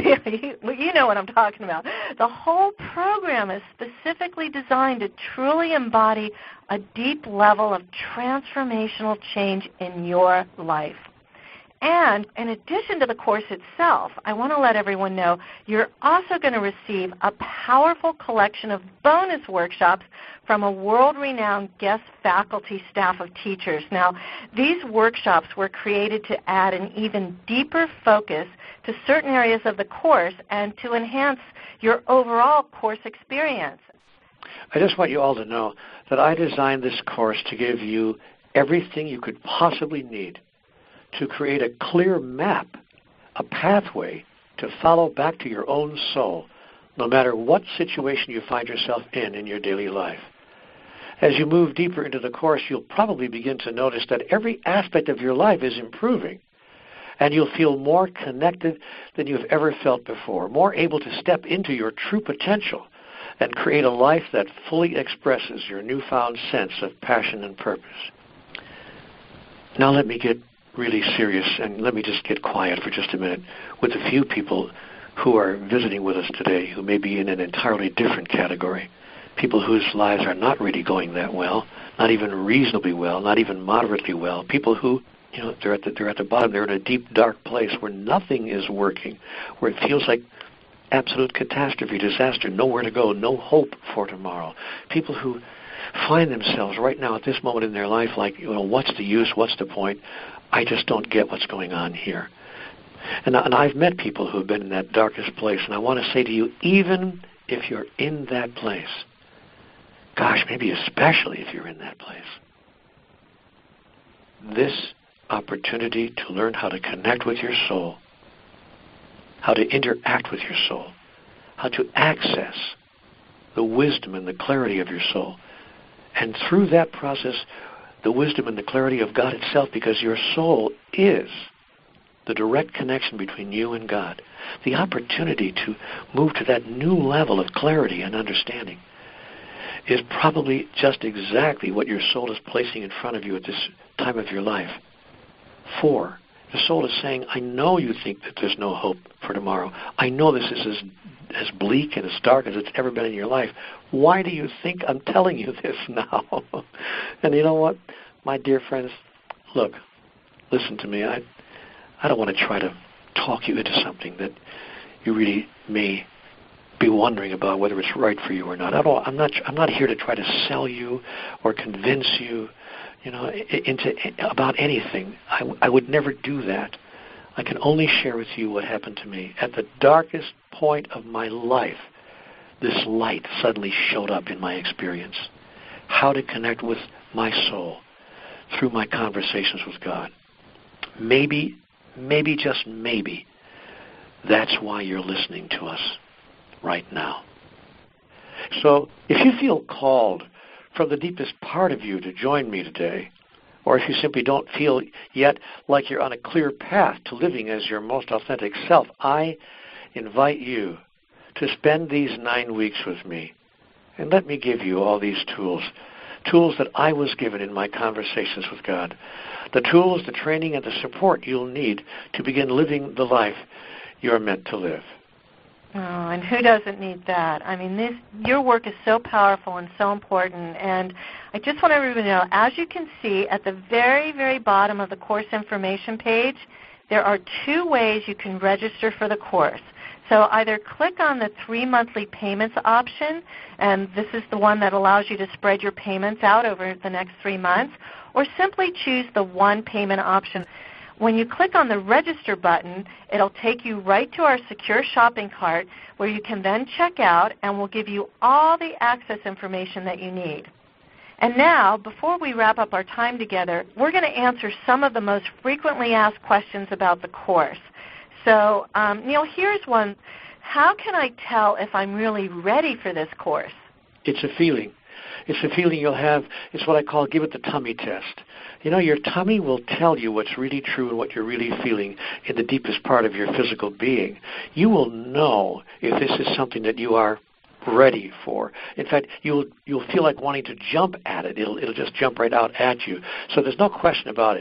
You know what I'm talking about. The whole program is specifically designed to truly embody a deep level of transformational change in your life. And in addition to the course itself, I want to let everyone know you're also going to receive a powerful collection of bonus workshops from a world-renowned guest faculty staff of teachers. Now, these workshops were created to add an even deeper focus to certain areas of the course and to enhance your overall course experience. I just want you all to know that I designed this course to give you everything you could possibly need to create a clear map, a pathway to follow back to your own soul, no matter what situation you find yourself in your daily life. As you move deeper into the course, you'll probably begin to notice that every aspect of your life is improving, and you'll feel more connected than you've ever felt before, more able to step into your true potential and create a life that fully expresses your newfound sense of passion and purpose. Now let me get really serious, and let me just get quiet for just a minute with a few people who are visiting with us today who may be in an entirely different category. People whose lives are not really going that well, not even reasonably well, not even moderately well. People who, they're at the bottom. They're in a deep, dark place where nothing is working, where it feels like absolute catastrophe, disaster, nowhere to go, no hope for tomorrow. People who find themselves right now at this moment in their life like, what's the use? What's the point? I just don't get what's going on here. And I've met people who have been in that darkest place, and I want to say to you, even if you're in that place, gosh, maybe especially if you're in that place, this opportunity to learn how to connect with your soul, how to interact with your soul, how to access the wisdom and the clarity of your soul, and through that process, the wisdom and the clarity of God itself, because your soul is the direct connection between you and God. The opportunity to move to that new level of clarity and understanding is probably just exactly what your soul is placing in front of you at this time of your life. For the soul is saying, I know you think that there's no hope for tomorrow. I know this is as bleak and as dark as it's ever been in your life. Why do you think I'm telling you this now? And you know what, my dear friends, look, listen to me. I don't want to try to talk you into something that you really may be wondering about whether it's right for you or not. I'm not here to try to sell you or convince you, about anything. I would never do that. I can only share with you what happened to me. At the darkest point of my life, this light suddenly showed up in my experience. How to connect with my soul through my conversations with God. Maybe, just maybe, that's why you're listening to us right now. So if you feel called from the deepest part of you to join me today, or if you simply don't feel yet like you're on a clear path to living as your most authentic self, I invite you to spend these 9 weeks with me. And let me give you all these tools that I was given in my conversations with God. The tools, the training, and the support you'll need to begin living the life you're meant to live. Oh, and who doesn't need that? I mean, your work is so powerful and so important. And I just want everyone to know, as you can see at the very, very bottom of the course information page, there are 2 ways you can register for the course. So either click on the 3 monthly payments option, and this is the one that allows you to spread your payments out over the next 3 months, or simply choose the 1 payment option. When you click on the register button, it'll take you right to our secure shopping cart where you can then check out, and we'll give you all the access information that you need. And now, before we wrap up our time together, we're going to answer some of the most frequently asked questions about the course. So, Neil, here's one. How can I tell if I'm really ready for this course? It's a feeling. It's a feeling you'll have. It's what I call give it the tummy test. Your tummy will tell you what's really true and what you're really feeling in the deepest part of your physical being. You will know if this is something that you are ready for. In fact, you'll feel like wanting to jump at it. It'll just jump right out at you. So there's no question about it.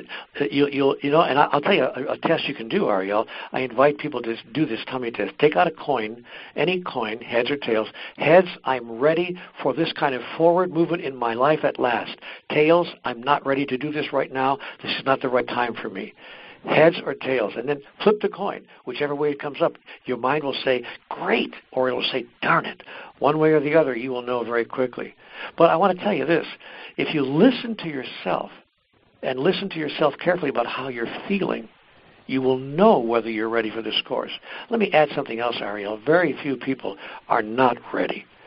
And I'll tell you a test you can do, Ariel. I invite people to do this tummy test. Take out a coin, any coin, heads or tails. Heads, I'm ready for this kind of forward movement in my life at last. Tails, I'm not ready to do this right now. This is not the right time for me. Heads or tails, and then flip the coin. Whichever way it comes up, your mind will say, great, or it will say, darn it. One way or the other, you will know very quickly. But I want to tell you this. If you listen to yourself, and listen to yourself carefully about how you're feeling, you will know whether you're ready for this course. Let me add something else, Ariel. Very few people are not ready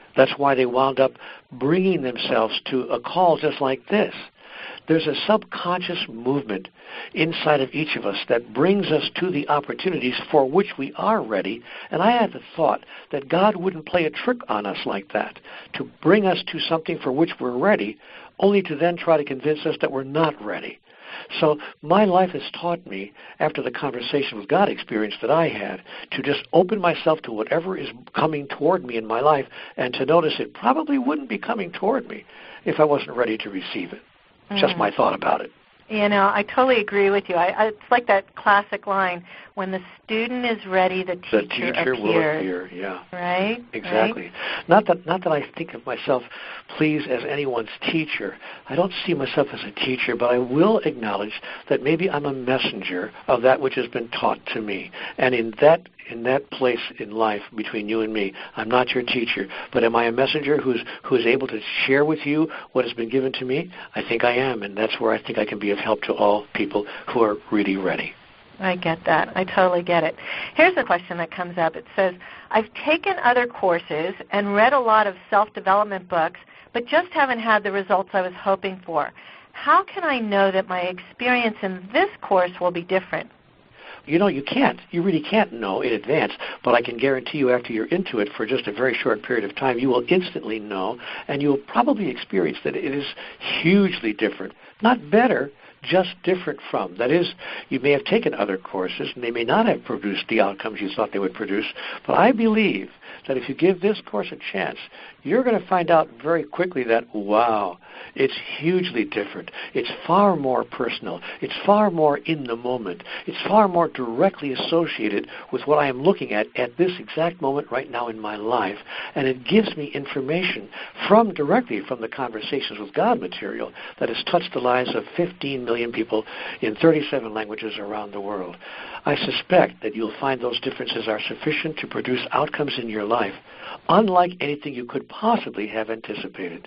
That's why they wound up bringing themselves to a call just like this. There's a subconscious movement inside of each of us that brings us to the opportunities for which we are ready. And I had the thought that God wouldn't play a trick on us like that, to bring us to something for which we're ready, only to then try to convince us that we're not ready. So my life has taught me, after the conversation with God experience that I had, to just open myself to whatever is coming toward me in my life, and to notice it probably wouldn't be coming toward me if I wasn't ready to receive it. Just my thought about it. You know, I totally agree with you. It's like that classic line, when the student is ready, the teacher appears. Will appear, yeah. Right? Exactly. Right? Not that I think of myself, please, as anyone's teacher. I don't see myself as a teacher, but I will acknowledge that maybe I'm a messenger of that which has been taught to me. And in that place in life between you and me, I'm not your teacher, but am I a messenger who is able to share with you what has been given to me? I think I am, and that's where I think I can be of help to all people who are really ready. I get that. I totally get it. Here's a question that comes up. It says, I've taken other courses and read a lot of self-development books, but just haven't had the results I was hoping for. How can I know that my experience in this course will be different? You know, you can't. You really can't know in advance, but I can guarantee you after you're into it for just a very short period of time, you will instantly know, and you'll probably experience that it is hugely different. Not better, just different from. That is, you may have taken other courses, and they may not have produced the outcomes you thought they would produce, but I believe that if you give this course a chance, you're going to find out very quickly that, wow, it's hugely different. It's far more personal. It's far more in the moment. It's far more directly associated with what I am looking at this exact moment right now in my life. And it gives me information directly from the Conversations with God material that has touched the lives of 15 million people in 37 languages around the world. I suspect that you'll find those differences are sufficient to produce outcomes in your life unlike anything you could possibly have anticipated.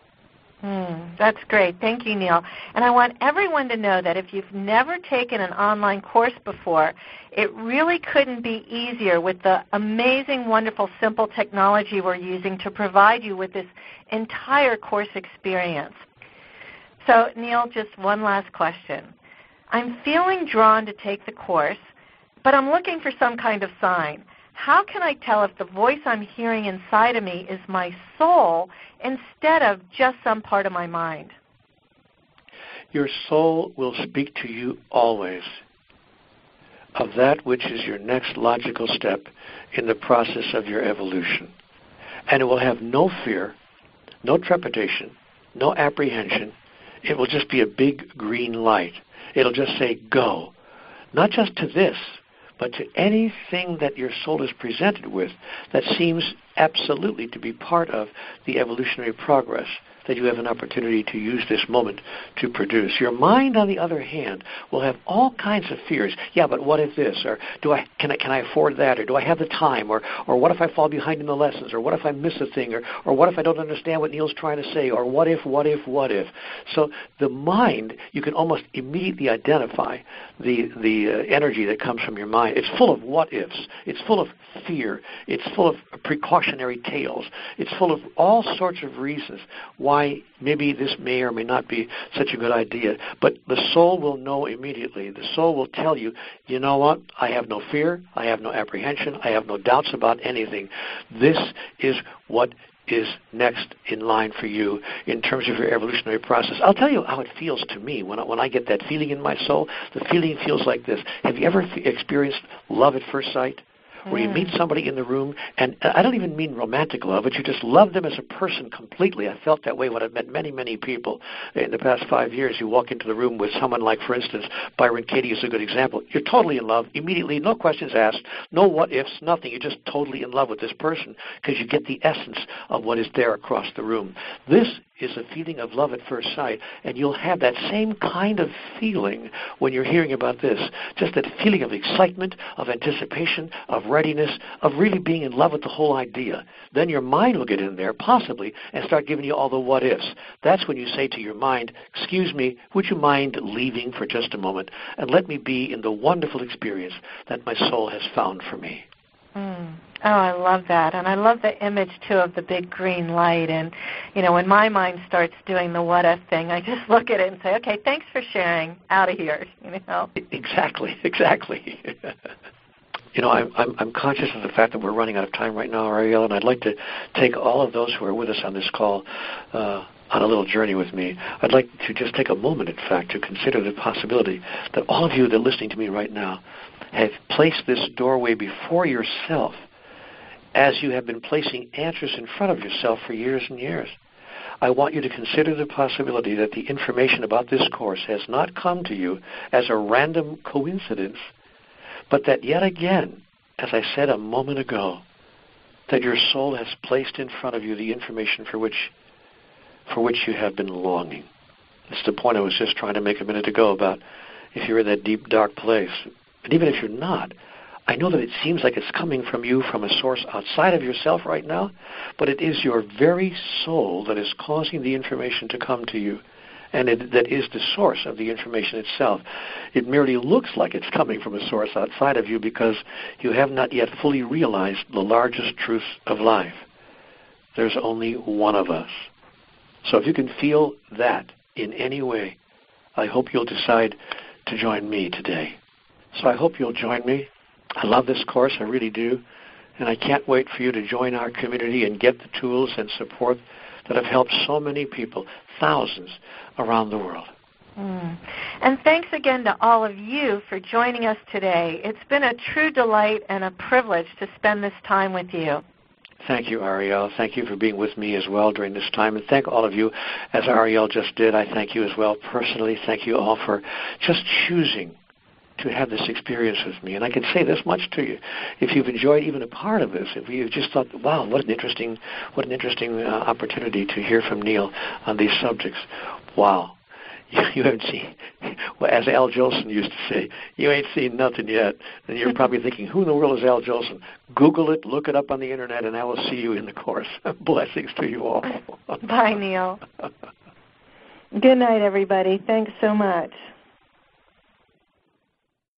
That's great. Thank you, Neil. And I want everyone to know that if you've never taken an online course before, it really couldn't be easier with the amazing, wonderful, simple technology we're using to provide you with this entire course experience. So, Neil, just one last question. I'm feeling drawn to take the course, but I'm looking for some kind of sign. How can I tell if the voice I'm hearing inside of me is my soul instead of just some part of my mind? Your soul will speak to you always of that which is your next logical step in the process of your evolution. And it will have no fear, no trepidation, no apprehension. It will just be a big green light. It'll just say, go. Not just to this, but to anything that your soul is presented with that seems absolutely to be part of the evolutionary progress that you have an opportunity to use this moment to produce. Your mind, on the other hand, will have all kinds of fears. Yeah, but what if this? Or can I afford that? Or do I have the time? Or what if I fall behind in the lessons? Or what if I miss a thing? Or what if I don't understand what Neil's trying to say? Or what if? So the mind, you can almost immediately identify the energy that comes from your mind. It's full of what ifs. It's full of fear. It's full of precautionary tales. It's full of all sorts of reasons why maybe this may or may not be such a good idea. But the soul will know immediately. The soul will tell you, you know what? I have no fear. I have no apprehension. I have no doubts about anything. This is what is next in line for you in terms of your evolutionary process. I'll tell you how it feels to me when I get that feeling in my soul. The feeling feels like this. Have you ever experienced love at first sight? Where you meet somebody in the room, and I don't even mean romantic love, but you just love them as a person completely. I felt that way when I've met many, many people in the past 5 years. You walk into the room with someone like, for instance, Byron Katie is a good example. You're totally in love immediately, no questions asked, no what-ifs, nothing. You're just totally in love with this person because you get the essence of what is there across the room. This is a feeling of love at first sight, and you'll have that same kind of feeling when you're hearing about this, just that feeling of excitement, of anticipation, of readiness, of really being in love with the whole idea. Then your mind will get in there, possibly, and start giving you all the what-ifs. That's when you say to your mind, excuse me, would you mind leaving for just a moment and let me be in the wonderful experience that my soul has found for me? Mm. Oh, I love that. And I love the image, too, of the big green light. And, when my mind starts doing the what if thing, I just look at it and say, okay, thanks for sharing. Out of here, Exactly. I'm conscious of the fact that we're running out of time right now, Ariel, and I'd like to take all of those who are with us on this call on a little journey with me. I'd like to just take a moment, in fact, to consider the possibility that all of you that are listening to me right now have placed this doorway before yourself as you have been placing answers in front of yourself for years and years. I want you to consider the possibility that the information about this course has not come to you as a random coincidence, but that yet again, as I said a moment ago, that your soul has placed in front of you the information for which you have been longing. That's the point I was just trying to make a minute ago about if you're in that deep, dark place. And even if you're not, I know that it seems like it's coming from you from a source outside of yourself right now, but it is your very soul that is causing the information to come to you, and that is the source of the information itself. It merely looks like it's coming from a source outside of you because you have not yet fully realized the largest truth of life. There's only one of us. So if you can feel that in any way, I hope you'll decide to join me today. So I hope you'll join me. I love this course, I really do, and I can't wait for you to join our community and get the tools and support that have helped so many people, thousands around the world. And thanks again to all of you for joining us today. It's been a true delight and a privilege to spend this time with you. Thank you, Ariel. Thank you for being with me as well during this time. And thank all of you, as Ariel just did. I thank you as well personally. Thank you all for just choosing to have this experience with me. And I can say this much to you. If you've enjoyed even a part of this, if you've just thought, wow, what an interesting opportunity to hear from Neil on these subjects. Wow. You haven't seen, well, as Al Jolson used to say, you ain't seen nothing yet. And you're probably thinking, who in the world is Al Jolson? Google it, look it up on the Internet, and I will see you in the course. Blessings to you all. Bye, Neil. Good night, everybody. Thanks so much.